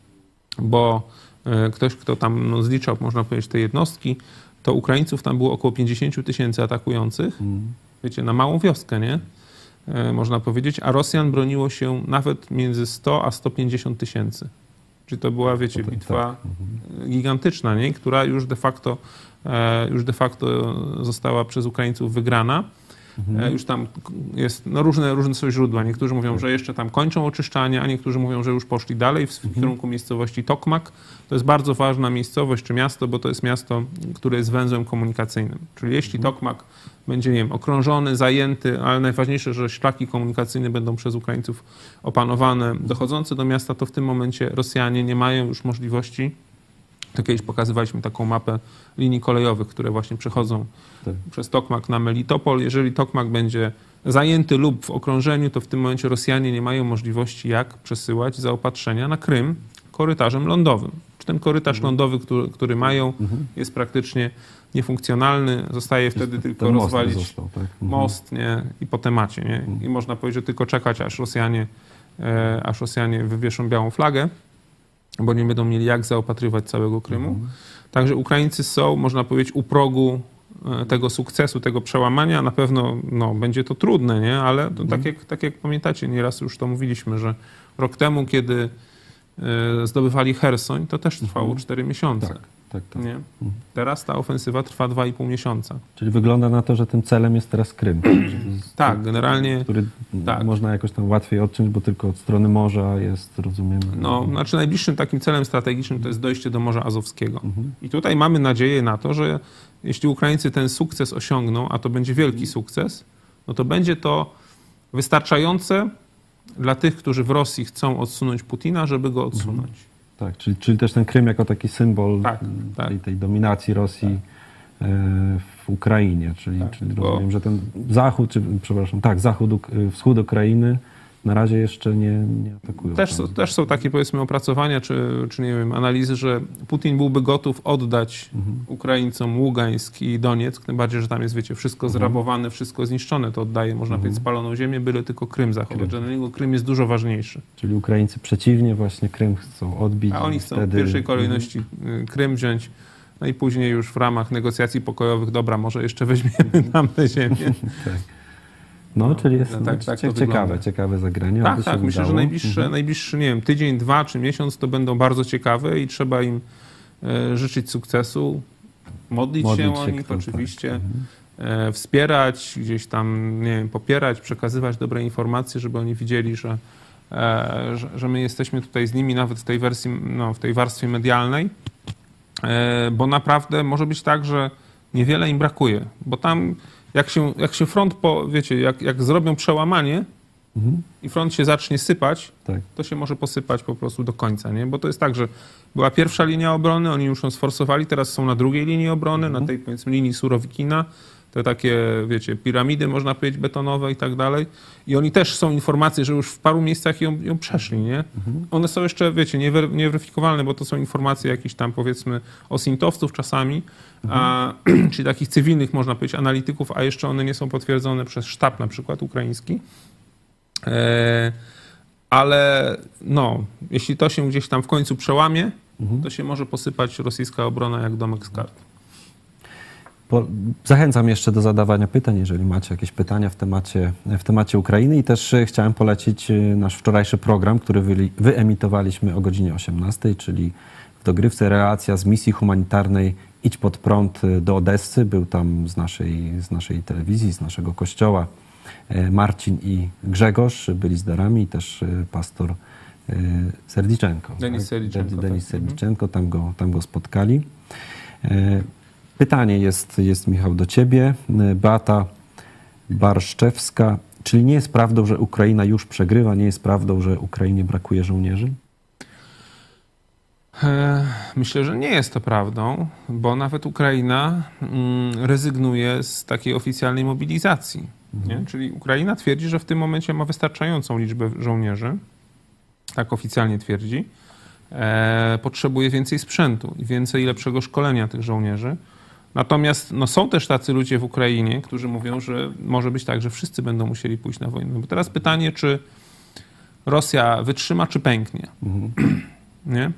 bo ktoś, kto tam zliczał, można powiedzieć, te jednostki, to Ukraińców tam było około 50 000 atakujących. Wiecie, na małą wioskę, nie? Można powiedzieć, a Rosjan broniło się nawet między 100 a 150 000. Czyli to była, wiecie, bitwa gigantyczna, nie? Która już de facto została przez Ukraińców wygrana. Już tam jest, no różne są źródła. Niektórzy mówią, że jeszcze tam kończą oczyszczanie, a niektórzy mówią, że już poszli dalej w kierunku miejscowości Tokmak. To jest bardzo ważna miejscowość czy miasto, bo to jest miasto, które jest węzłem komunikacyjnym. Czyli jeśli Tokmak będzie, nie wiem, okrążony, zajęty, ale najważniejsze, że szlaki komunikacyjne będą przez Ukraińców opanowane, dochodzące do miasta, to w tym momencie Rosjanie nie mają już możliwości. To kiedyś pokazywaliśmy taką mapę linii kolejowych, które właśnie przechodzą przez Tokmak na Melitopol. Jeżeli Tokmak będzie zajęty lub w okrążeniu, to w tym momencie Rosjanie nie mają możliwości, jak przesyłać zaopatrzenia na Krym korytarzem lądowym. Czy ten korytarz lądowy, który mają, jest praktycznie niefunkcjonalny. Zostaje wtedy tylko rozwalić most, nie? I po temacie. Nie? I można powiedzieć, że tylko czekać, aż Rosjanie wywieszą białą flagę, bo nie będą mieli jak zaopatrywać całego Krymu. Także Ukraińcy są, można powiedzieć, u progu tego sukcesu, tego przełamania. Na pewno będzie to trudne, nie? Ale to tak jak pamiętacie, nieraz już to mówiliśmy, że rok temu, kiedy zdobywali Chersoń, to też trwało 4 miesiące. Tak. Nie? Teraz ta ofensywa trwa 2,5 miesiąca. Czyli wygląda na to, że tym celem jest teraz Krym. Tak, generalnie. Który można jakoś tam łatwiej odciąć, bo tylko od strony morza jest, rozumiem. Znaczy najbliższym takim celem strategicznym to jest dojście do Morza Azowskiego. I tutaj mamy nadzieję na to, że jeśli Ukraińcy ten sukces osiągną, a to będzie wielki sukces, no to będzie to wystarczające dla tych, którzy w Rosji chcą odsunąć Putina, żeby go odsunąć. Tak, czyli też ten Krym jako taki symbol tej dominacji Rosji w Ukrainie. Czyli rozumiem, że ten wschód Ukrainy na razie jeszcze nie atakują. Też są takie, powiedzmy, opracowania, czy nie wiem, analizy, że Putin byłby gotów oddać Ukraińcom Ługańsk i Donieck, tym bardziej, że tam jest, wiecie, wszystko zrabowane, wszystko zniszczone, to oddaje, można powiedzieć, spaloną ziemię, byle tylko Krym zachować, że dla niego Krym jest dużo ważniejszy. Czyli Ukraińcy przeciwnie, właśnie Krym chcą odbić. A oni chcą w pierwszej kolejności Krym wziąć. no i później już w ramach negocjacji pokojowych, dobra, może jeszcze weźmiemy tamte ziemię. Tak. No, czyli jest tak to ciekawe zagranie. Tak, myślę, że najbliższy, nie wiem, tydzień, 2 czy miesiąc to będą bardzo ciekawe i trzeba im życzyć sukcesu, modlić się o nich oczywiście, wspierać, gdzieś tam, nie wiem, popierać, przekazywać dobre informacje, żeby oni widzieli, że my jesteśmy tutaj z nimi nawet w tej wersji, w tej warstwie medialnej, bo naprawdę może być tak, że niewiele im brakuje, bo tam jak się front, wiecie, jak zrobią przełamanie i front się zacznie sypać, to się może posypać po prostu do końca, nie? Bo to jest tak, że była pierwsza linia obrony, oni już ją sforsowali, teraz są na drugiej linii obrony, na tej, powiedzmy, linii Surowikina, te takie, wiecie, piramidy, można powiedzieć, betonowe i tak dalej. I oni też są informacje, że już w paru miejscach ją przeszli, nie? One są jeszcze, wiecie, nieweryfikowalne, bo to są informacje jakichś tam, powiedzmy, osintowców czasami, czyli takich cywilnych, można powiedzieć, analityków, a jeszcze one nie są potwierdzone przez sztab na przykład ukraiński. Ale no, jeśli to się gdzieś tam w końcu przełamie, to się może posypać rosyjska obrona jak domek z kart. Zachęcam jeszcze do zadawania pytań, jeżeli macie jakieś pytania w temacie Ukrainy i też chciałem polecić nasz wczorajszy program, który wyemitowaliśmy o godzinie 18, czyli w dogrywce relacja z misji humanitarnej Idź pod prąd do Odessy. Był tam z naszej telewizji, z naszego kościoła Marcin i Grzegorz, byli z darami i też pastor Serdiczenko. Denis Serdiczenko, tam go spotkali. Pytanie jest, Michał, do ciebie. Beata Barszczewska. Czyli nie jest prawdą, że Ukraina już przegrywa? Nie jest prawdą, że Ukrainie brakuje żołnierzy? Myślę, że nie jest to prawdą, bo nawet Ukraina rezygnuje z takiej oficjalnej mobilizacji. Nie? Czyli Ukraina twierdzi, że w tym momencie ma wystarczającą liczbę żołnierzy. Tak oficjalnie twierdzi. Potrzebuje więcej sprzętu i więcej lepszego szkolenia tych żołnierzy. Natomiast są też tacy ludzie w Ukrainie, którzy mówią, że może być tak, że wszyscy będą musieli pójść na wojnę. Bo teraz pytanie, czy Rosja wytrzyma, czy pęknie. Nie?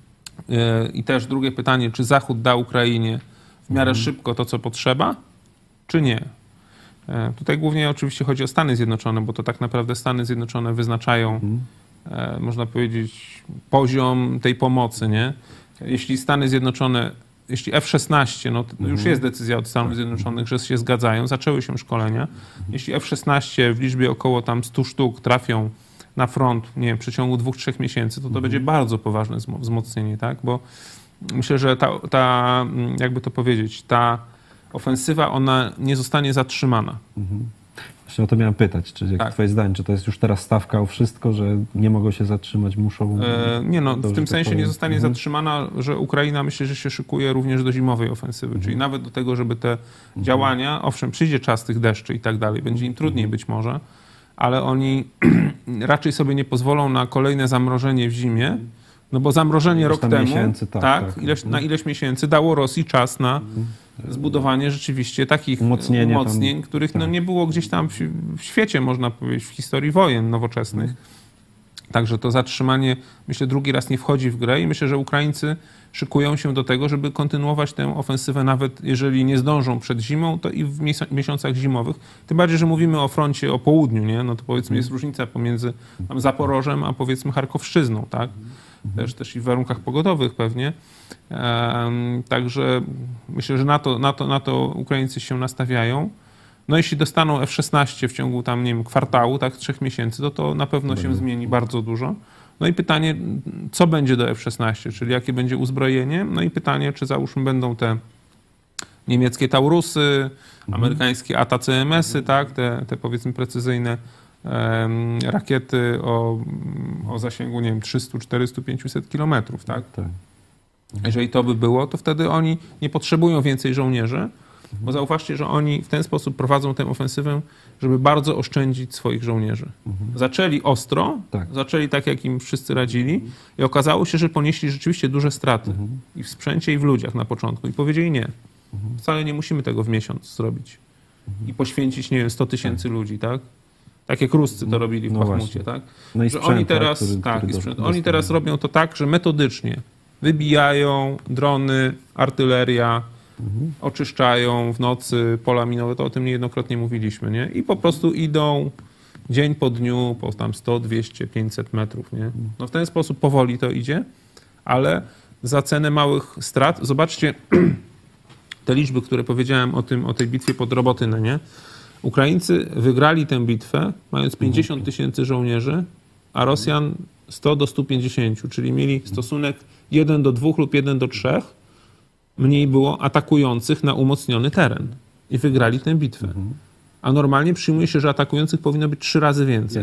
I też drugie pytanie, czy Zachód da Ukrainie w miarę szybko to, co potrzeba, czy nie. Tutaj głównie oczywiście chodzi o Stany Zjednoczone, bo to tak naprawdę Stany Zjednoczone wyznaczają, można powiedzieć, poziom tej pomocy, nie? Jeśli Stany Zjednoczone, jeśli F-16, no to już jest decyzja od Stanów Zjednoczonych, że się zgadzają, zaczęły się szkolenia. Jeśli F-16 w liczbie około tam 100 sztuk trafią na front, nie wiem, w przeciągu 2-3 miesięcy, to będzie bardzo poważne wzmocnienie, tak? Bo myślę, że ta jakby to powiedzieć, ta ofensywa, ona nie zostanie zatrzymana. Właśnie o to miałem pytać, czy twoje zdanie, czy to jest już teraz stawka o wszystko, że nie mogą się zatrzymać, muszą... Nie, no w tym sensie nie zostanie zatrzymana, że Ukraina, myślę, że się szykuje również do zimowej ofensywy, czyli nawet do tego, żeby te działania, owszem, przyjdzie czas tych deszczy i tak dalej, będzie im trudniej być może, ale oni raczej sobie nie pozwolą na kolejne zamrożenie w zimie, no bo zamrożenie rok temu, na ileś miesięcy dało Rosji czas na zbudowanie rzeczywiście takich umocnień, których no, nie było gdzieś tam w świecie, można powiedzieć, w historii wojen nowoczesnych. Także to zatrzymanie, myślę, drugi raz nie wchodzi w grę i myślę, że Ukraińcy szykują się do tego, żeby kontynuować tę ofensywę, nawet jeżeli nie zdążą przed zimą, to i w miesiącach zimowych. Tym bardziej, że mówimy o froncie, o południu, nie? No to powiedzmy jest różnica pomiędzy tam Zaporożem, a powiedzmy Charkowszczyzną, tak? Też i w warunkach pogodowych pewnie. Także myślę, że na to Ukraińcy się nastawiają. No jeśli dostaną F-16 w ciągu tam, nie wiem, kwartału, tak, 3 miesięcy, to na pewno się zmieni bardzo dużo. No i pytanie, co będzie do F-16, czyli jakie będzie uzbrojenie? No i pytanie, czy załóżmy będą te niemieckie Taurusy, amerykańskie ATACMS-y, tak, te powiedzmy precyzyjne rakiety o zasięgu, nie wiem, 300, 400, 500 kilometrów, tak? Jeżeli to by było, to wtedy oni nie potrzebują więcej żołnierzy, bo zauważcie, że oni w ten sposób prowadzą tę ofensywę, żeby bardzo oszczędzić swoich żołnierzy. Zaczęli ostro, zaczęli tak, jak im wszyscy radzili i okazało się, że ponieśli rzeczywiście duże straty i w sprzęcie, i w ludziach na początku. I powiedzieli nie, wcale nie musimy tego w miesiąc zrobić i poświęcić, nie wiem, 100 000 ludzi, tak? Tak jak Ruscy to robili w Bachmucie, tak? No i że sprzęt, oni teraz, oni teraz robią to tak, że metodycznie wybijają drony, artyleria, oczyszczają w nocy pola minowe, to o tym niejednokrotnie mówiliśmy, nie? I po prostu idą dzień po dniu po tam 100, 200, 500 metrów, nie? No w ten sposób powoli to idzie, ale za cenę małych strat, zobaczcie te liczby, które powiedziałem o tej bitwie pod Robotynę, nie? Ukraińcy wygrali tę bitwę, mając 50 000 żołnierzy, a Rosjan 100 do 150, czyli mieli stosunek 1 do 2 lub 1 do 3 mniej było atakujących na umocniony teren i wygrali tę bitwę. A normalnie przyjmuje się, że atakujących powinno być 3 razy więcej.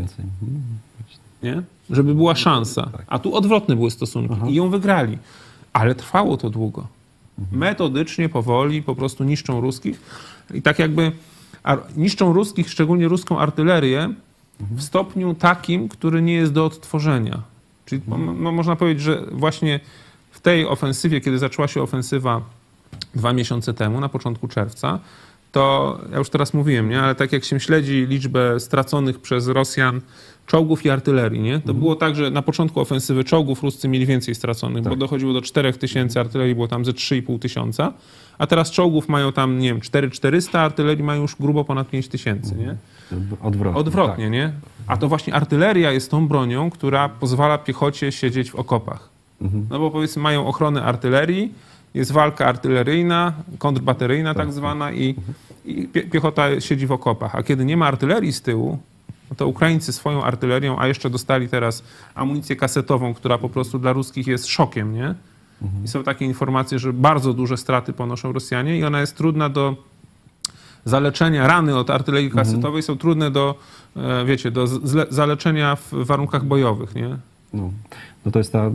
Nie? Żeby była szansa. A tu odwrotne były stosunki i ją wygrali. Ale trwało to długo. Metodycznie, powoli po prostu niszczą ruskich i tak jakby niszczą ruskich, szczególnie ruską artylerię w stopniu takim, który nie jest do odtworzenia. Czyli no, można powiedzieć, że właśnie w tej ofensywie, kiedy zaczęła się ofensywa 2 miesiące temu, na początku czerwca, to ja już teraz mówiłem, nie? Ale tak jak się śledzi liczbę straconych przez Rosjan czołgów i artylerii, nie? To było tak, że na początku ofensywy czołgów ruscy mieli więcej straconych, bo dochodziło do 4000, artylerii było tam ze 3500, a teraz czołgów mają tam, nie wiem, 4400, artylerii mają już grubo ponad 5000, nie? Odwrotnie, nie? A to właśnie artyleria jest tą bronią, która pozwala piechocie siedzieć w okopach. No bo powiedzmy mają ochronę artylerii, jest walka artyleryjna, kontrbateryjna tak zwana i piechota siedzi w okopach. A kiedy nie ma artylerii z tyłu, no to Ukraińcy swoją artylerią, a jeszcze dostali teraz amunicję kasetową, która po prostu dla ruskich jest szokiem, nie? I są takie informacje, że bardzo duże straty ponoszą Rosjanie i ona jest trudna do zaleczenia. Rany od artylerii kasetowej są trudne do, wiecie, do zaleczenia w warunkach bojowych, nie? No to jest ta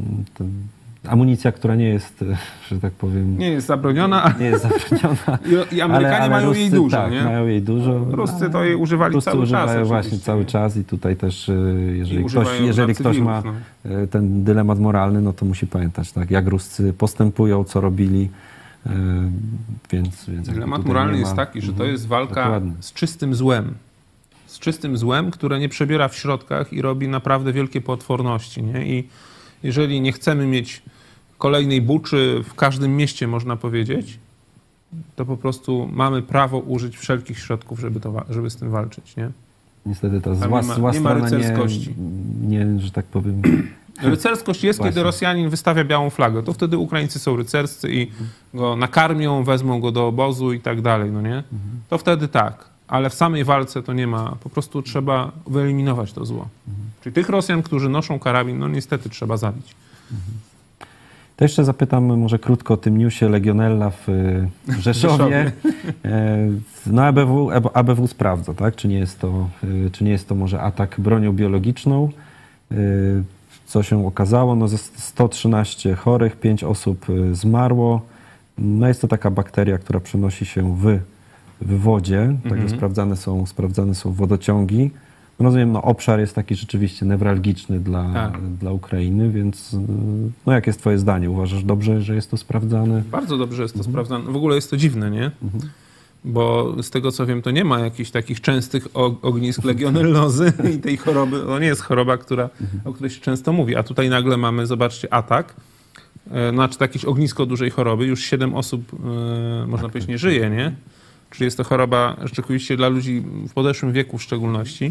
amunicja, która nie jest, że tak powiem... Nie jest zabroniona. Nie jest zabroniona. I Amerykanie ale mają Ruscy, jej dużo, tak, nie? mają jej dużo. Ruscy to jej używali Ruscy cały czas. używają właśnie cały czas i tutaj też, jeżeli ktoś ma ten dylemat moralny, no to musi pamiętać, tak, jak Ruscy postępują, co robili, więc dylemat moralny jest taki, że to jest walka z czystym złem. Z czystym złem, które nie przebiera w środkach i robi naprawdę wielkie potworności, nie? I jeżeli nie chcemy mieć kolejnej buczy w każdym mieście, można powiedzieć, to po prostu mamy prawo użyć wszelkich środków, żeby z tym walczyć, nie? Niestety ta zła nie ma rycerskości. Nie, że tak powiem... Rycerskość jest, kiedy Rosjanin wystawia białą flagę. To wtedy Ukraińcy są rycerscy i go nakarmią, wezmą go do obozu i tak dalej, no nie? To wtedy tak. Ale w samej walce to nie ma. Po prostu trzeba wyeliminować to zło. Czyli tych Rosjan, którzy noszą karabin, no niestety trzeba zabić. To jeszcze zapytam może krótko o tym newsie Legionella w Rzeszowie. No ABW sprawdza, tak? Czy nie jest to może atak bronią biologiczną? Co się okazało? No 113 chorych, 5 osób zmarło. No jest to taka bakteria, która przenosi się w wodzie. Także sprawdzane są wodociągi. Rozumiem, no obszar jest taki rzeczywiście newralgiczny dla Ukrainy, więc no jakie jest twoje zdanie? Uważasz dobrze, że jest to sprawdzane? Bardzo dobrze jest to sprawdzane. W ogóle jest to dziwne, nie? Bo z tego co wiem, to nie ma jakichś takich częstych ognisk legionellozy i tej choroby. To nie jest choroba, o której się często mówi. A tutaj nagle mamy, zobaczcie, atak. Znaczy jakieś ognisko dużej choroby. Już 7 osób, można powiedzieć, nie żyje, nie? Czyli jest to choroba rzeczywiście dla ludzi w podeszłym wieku w szczególności,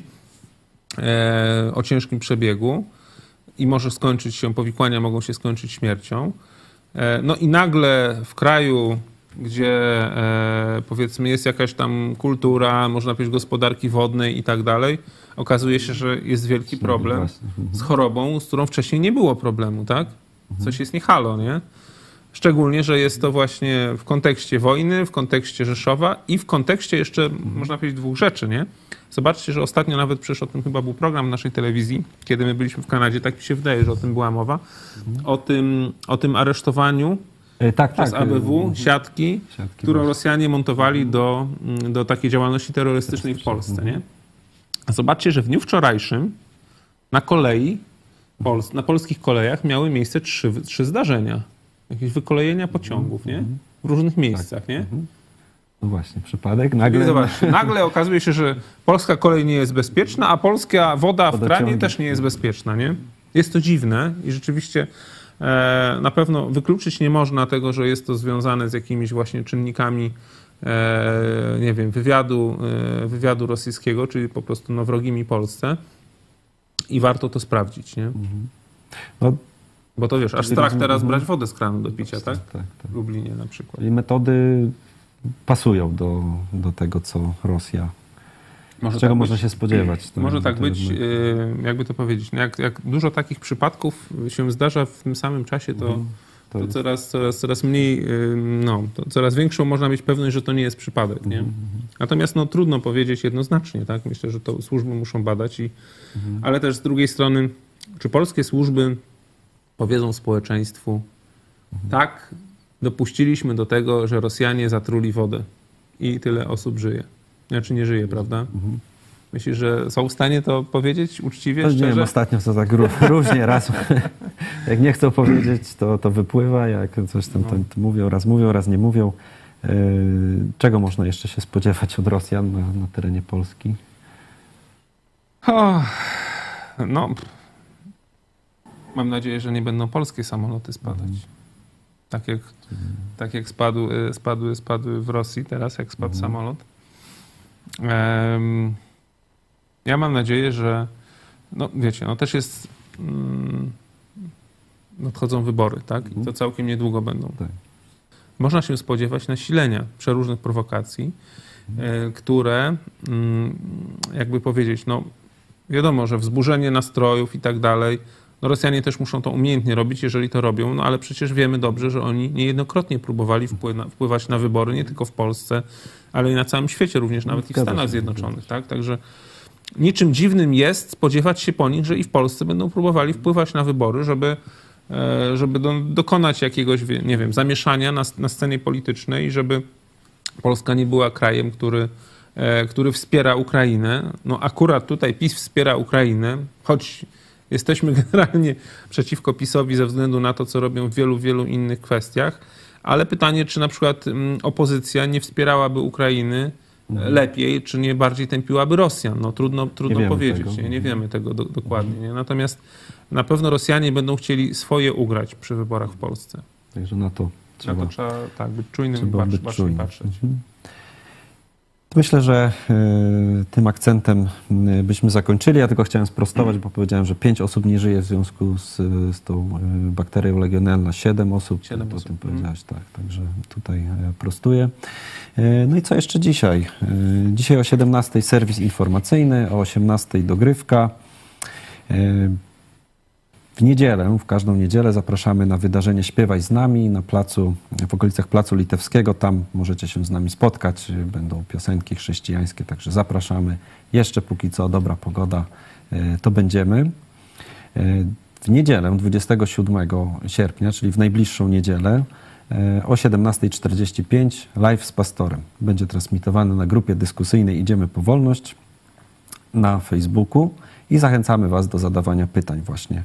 o ciężkim przebiegu i może skończyć się, powikłania mogą się skończyć śmiercią. No i nagle w kraju, gdzie powiedzmy jest jakaś tam kultura, można powiedzieć gospodarki wodnej i tak dalej, okazuje się, że jest wielki problem z chorobą, z którą wcześniej nie było problemu, tak? Coś jest nie halo, nie? Szczególnie, że jest to właśnie w kontekście wojny, w kontekście Rzeszowa i w kontekście jeszcze, można powiedzieć, 2 rzeczy, nie? Zobaczcie, że ostatnio nawet przecież o tym chyba był program w naszej telewizji, kiedy my byliśmy w Kanadzie, tak mi się wydaje, że o tym była mowa, o tym aresztowaniu przez ABW siatki, którą Rosjanie montowali do takiej działalności terrorystycznej w Polsce, nie? A zobaczcie, że w dniu wczorajszym na polskich kolejach miały miejsce 3 zdarzenia. Jakieś wykolejenia pociągów, nie? W różnych miejscach, nie? No właśnie, przypadek. Nagle okazuje się, że polska kolej nie jest bezpieczna, a polska woda w kranie też nie jest bezpieczna, nie? Jest to dziwne i rzeczywiście Na pewno wykluczyć nie można tego, że jest to związane z jakimiś właśnie czynnikami, nie wiem, wywiadu rosyjskiego, czyli po prostu no, wrogimi Polsce i warto to sprawdzić, nie? No, bo to wiesz, aż strach teraz brać wodę z kranu do picia, tak? Tak. W Lublinie na przykład. I metody pasują do tego, co Rosja. Czego można się spodziewać? Może tak być, jakby to powiedzieć, no jak dużo takich przypadków się zdarza w tym samym czasie, to coraz mniej, no, to coraz większą można mieć pewność, że to nie jest przypadek, nie? Natomiast no, trudno powiedzieć jednoznacznie, tak? Myślę, że to służby muszą badać, ale też z drugiej strony, czy polskie służby powiedzą społeczeństwu, tak, dopuściliśmy do tego, że Rosjanie zatruli wodę i tyle osób żyje. Znaczy nie żyje, prawda? Myślisz, że są w stanie to powiedzieć uczciwie, szczerze? Nie wiem, ostatnio to tak różnie. Raz jak nie chcą powiedzieć, to wypływa. Jak coś tam mówią, raz nie mówią. Czego można jeszcze się spodziewać od Rosjan na terenie Polski? No, mam nadzieję, że nie będą polskie samoloty spadać. Tak jak spadły w Rosji teraz, jak spadł samolot. Ja mam nadzieję, że no wiecie, no też jest nadchodzą wybory, tak? I to całkiem niedługo będą. Tak. Można się spodziewać nasilenia przeróżnych prowokacji, które jakby powiedzieć, no wiadomo, że wzburzenie nastrojów i tak dalej, no Rosjanie też muszą to umiejętnie robić, jeżeli to robią, no ale przecież wiemy dobrze, że oni niejednokrotnie próbowali wpływać na wybory, nie tylko w Polsce, ale i na całym świecie, również nawet i w Stanach Zjednoczonych, tak? Także niczym dziwnym jest spodziewać się po nich, że i w Polsce będą próbowali wpływać na wybory, żeby dokonać jakiegoś, nie wiem, zamieszania na scenie politycznej i żeby Polska nie była krajem, który wspiera Ukrainę. No akurat tutaj PiS wspiera Ukrainę, choć jesteśmy generalnie przeciwko PiS-owi ze względu na to, co robią w wielu innych kwestiach, ale pytanie, czy na przykład opozycja nie wspierałaby Ukrainy lepiej, czy nie bardziej tępiłaby Rosjan. No trudno powiedzieć, nie wiemy tego dokładnie. Nie? Natomiast na pewno Rosjanie będą chcieli swoje ugrać przy wyborach w Polsce. Także na to trzeba tak, być czujnym i bacznie patrzeć. Myślę, że tym akcentem byśmy zakończyli. Ja tylko chciałem sprostować, bo powiedziałem, że 5 osób nie żyje w związku z tą bakterią Legionella. 7 osób. 7 to osób. o tym powiedziałeś, tak. Także tutaj prostuję. No i co jeszcze dzisiaj? Dzisiaj o 17:00 serwis informacyjny, o 18:00 dogrywka. W niedzielę, w każdą niedzielę zapraszamy na wydarzenie Śpiewaj z nami w okolicach Placu Litewskiego. Tam możecie się z nami spotkać. Będą piosenki chrześcijańskie, także zapraszamy. Jeszcze póki co dobra pogoda, to będziemy. W niedzielę, 27 sierpnia, czyli w najbliższą niedzielę, o 17:45 live z pastorem. Będzie transmitowany na grupie dyskusyjnej Idziemy po wolność na Facebooku i zachęcamy Was do zadawania pytań właśnie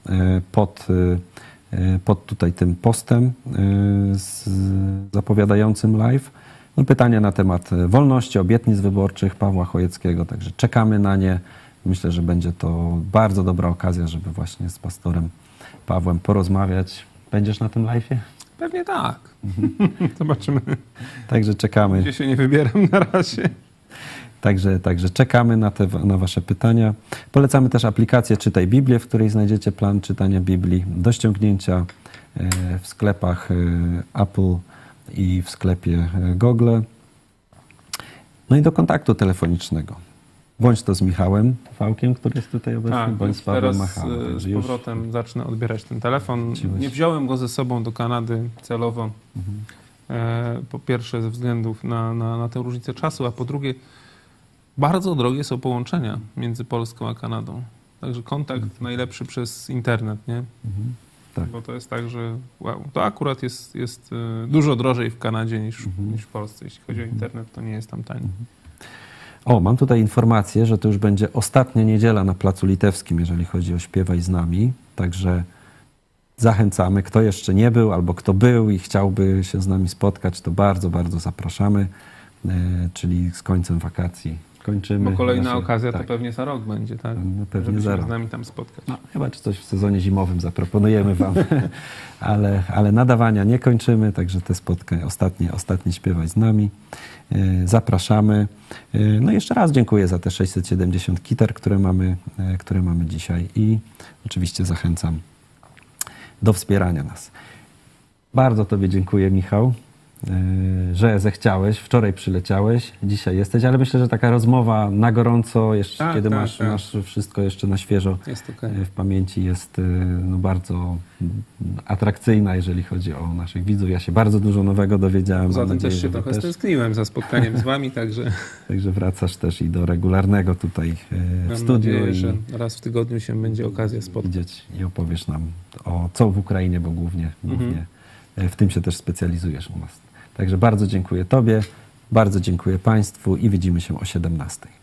pod tutaj tym postem zapowiadającym live. No, pytania na temat wolności, obietnic wyborczych Pawła Chojeckiego, także czekamy na nie. Myślę, że będzie to bardzo dobra okazja, żeby właśnie z pastorem Pawłem porozmawiać. Będziesz na tym live'ie? Pewnie tak. Zobaczymy. Także czekamy. Gdzie się nie wybieram na razie. Także czekamy na Wasze pytania. Polecamy też aplikację Czytaj Biblię, w której znajdziecie plan czytania Biblii do ściągnięcia w sklepach Apple i w sklepie Google. No i do kontaktu telefonicznego. Bądź to z Michałem Fałkiem, który jest tutaj obecny, bądź z Pawłem Machałem. Z powrotem zacznę odbierać ten telefon. Nie wziąłem go ze sobą do Kanady celowo. Po pierwsze ze względów na tę różnicę czasu, a po drugie bardzo drogie są połączenia między Polską a Kanadą. Także kontakt najlepszy przez internet, nie? Tak. Bo to jest tak, że to akurat jest dużo drożej w Kanadzie niż w Polsce. Jeśli chodzi o internet, to nie jest tam taniej. O, mam tutaj informację, że to już będzie ostatnia niedziela na Placu Litewskim, jeżeli chodzi o Śpiewaj z nami. Także zachęcamy. Kto jeszcze nie był albo kto był i chciałby się z nami spotkać, to bardzo, bardzo zapraszamy. Czyli z końcem wakacji kończymy. Bo kolejna nasze- okazja tak, to pewnie za rok będzie, tak? No, pewnie Żeby za się rok. z nami tam spotkać. No, chyba czy coś w sezonie zimowym zaproponujemy wam, ale nadawania nie kończymy, także te spotkania ostatnie śpiewać z nami. Zapraszamy. No i jeszcze raz dziękuję za te 670 gitar, które mamy dzisiaj i oczywiście zachęcam do wspierania nas. Bardzo Tobie dziękuję, Michał, że zechciałeś. Wczoraj przyleciałeś, dzisiaj jesteś, ale myślę, że taka rozmowa na gorąco, jeszcze, Tak, kiedy tak, masz wszystko jeszcze na świeżo Jest okej. w pamięci, jest no, bardzo atrakcyjna, jeżeli chodzi o naszych widzów. Ja się bardzo dużo nowego dowiedziałem. Mam Zatem nadzieję, też się że wy trochę stęskniłem za spotkaniem z wami, także Także wracasz też i do regularnego tutaj w mam studiu nadzieję, i że raz w tygodniu się będzie okazja spotkać. widzieć i opowiesz nam o co w Ukrainie, bo głównie w tym się też specjalizujesz u nas. Także bardzo dziękuję Tobie, bardzo dziękuję Państwu i widzimy się o 17:00.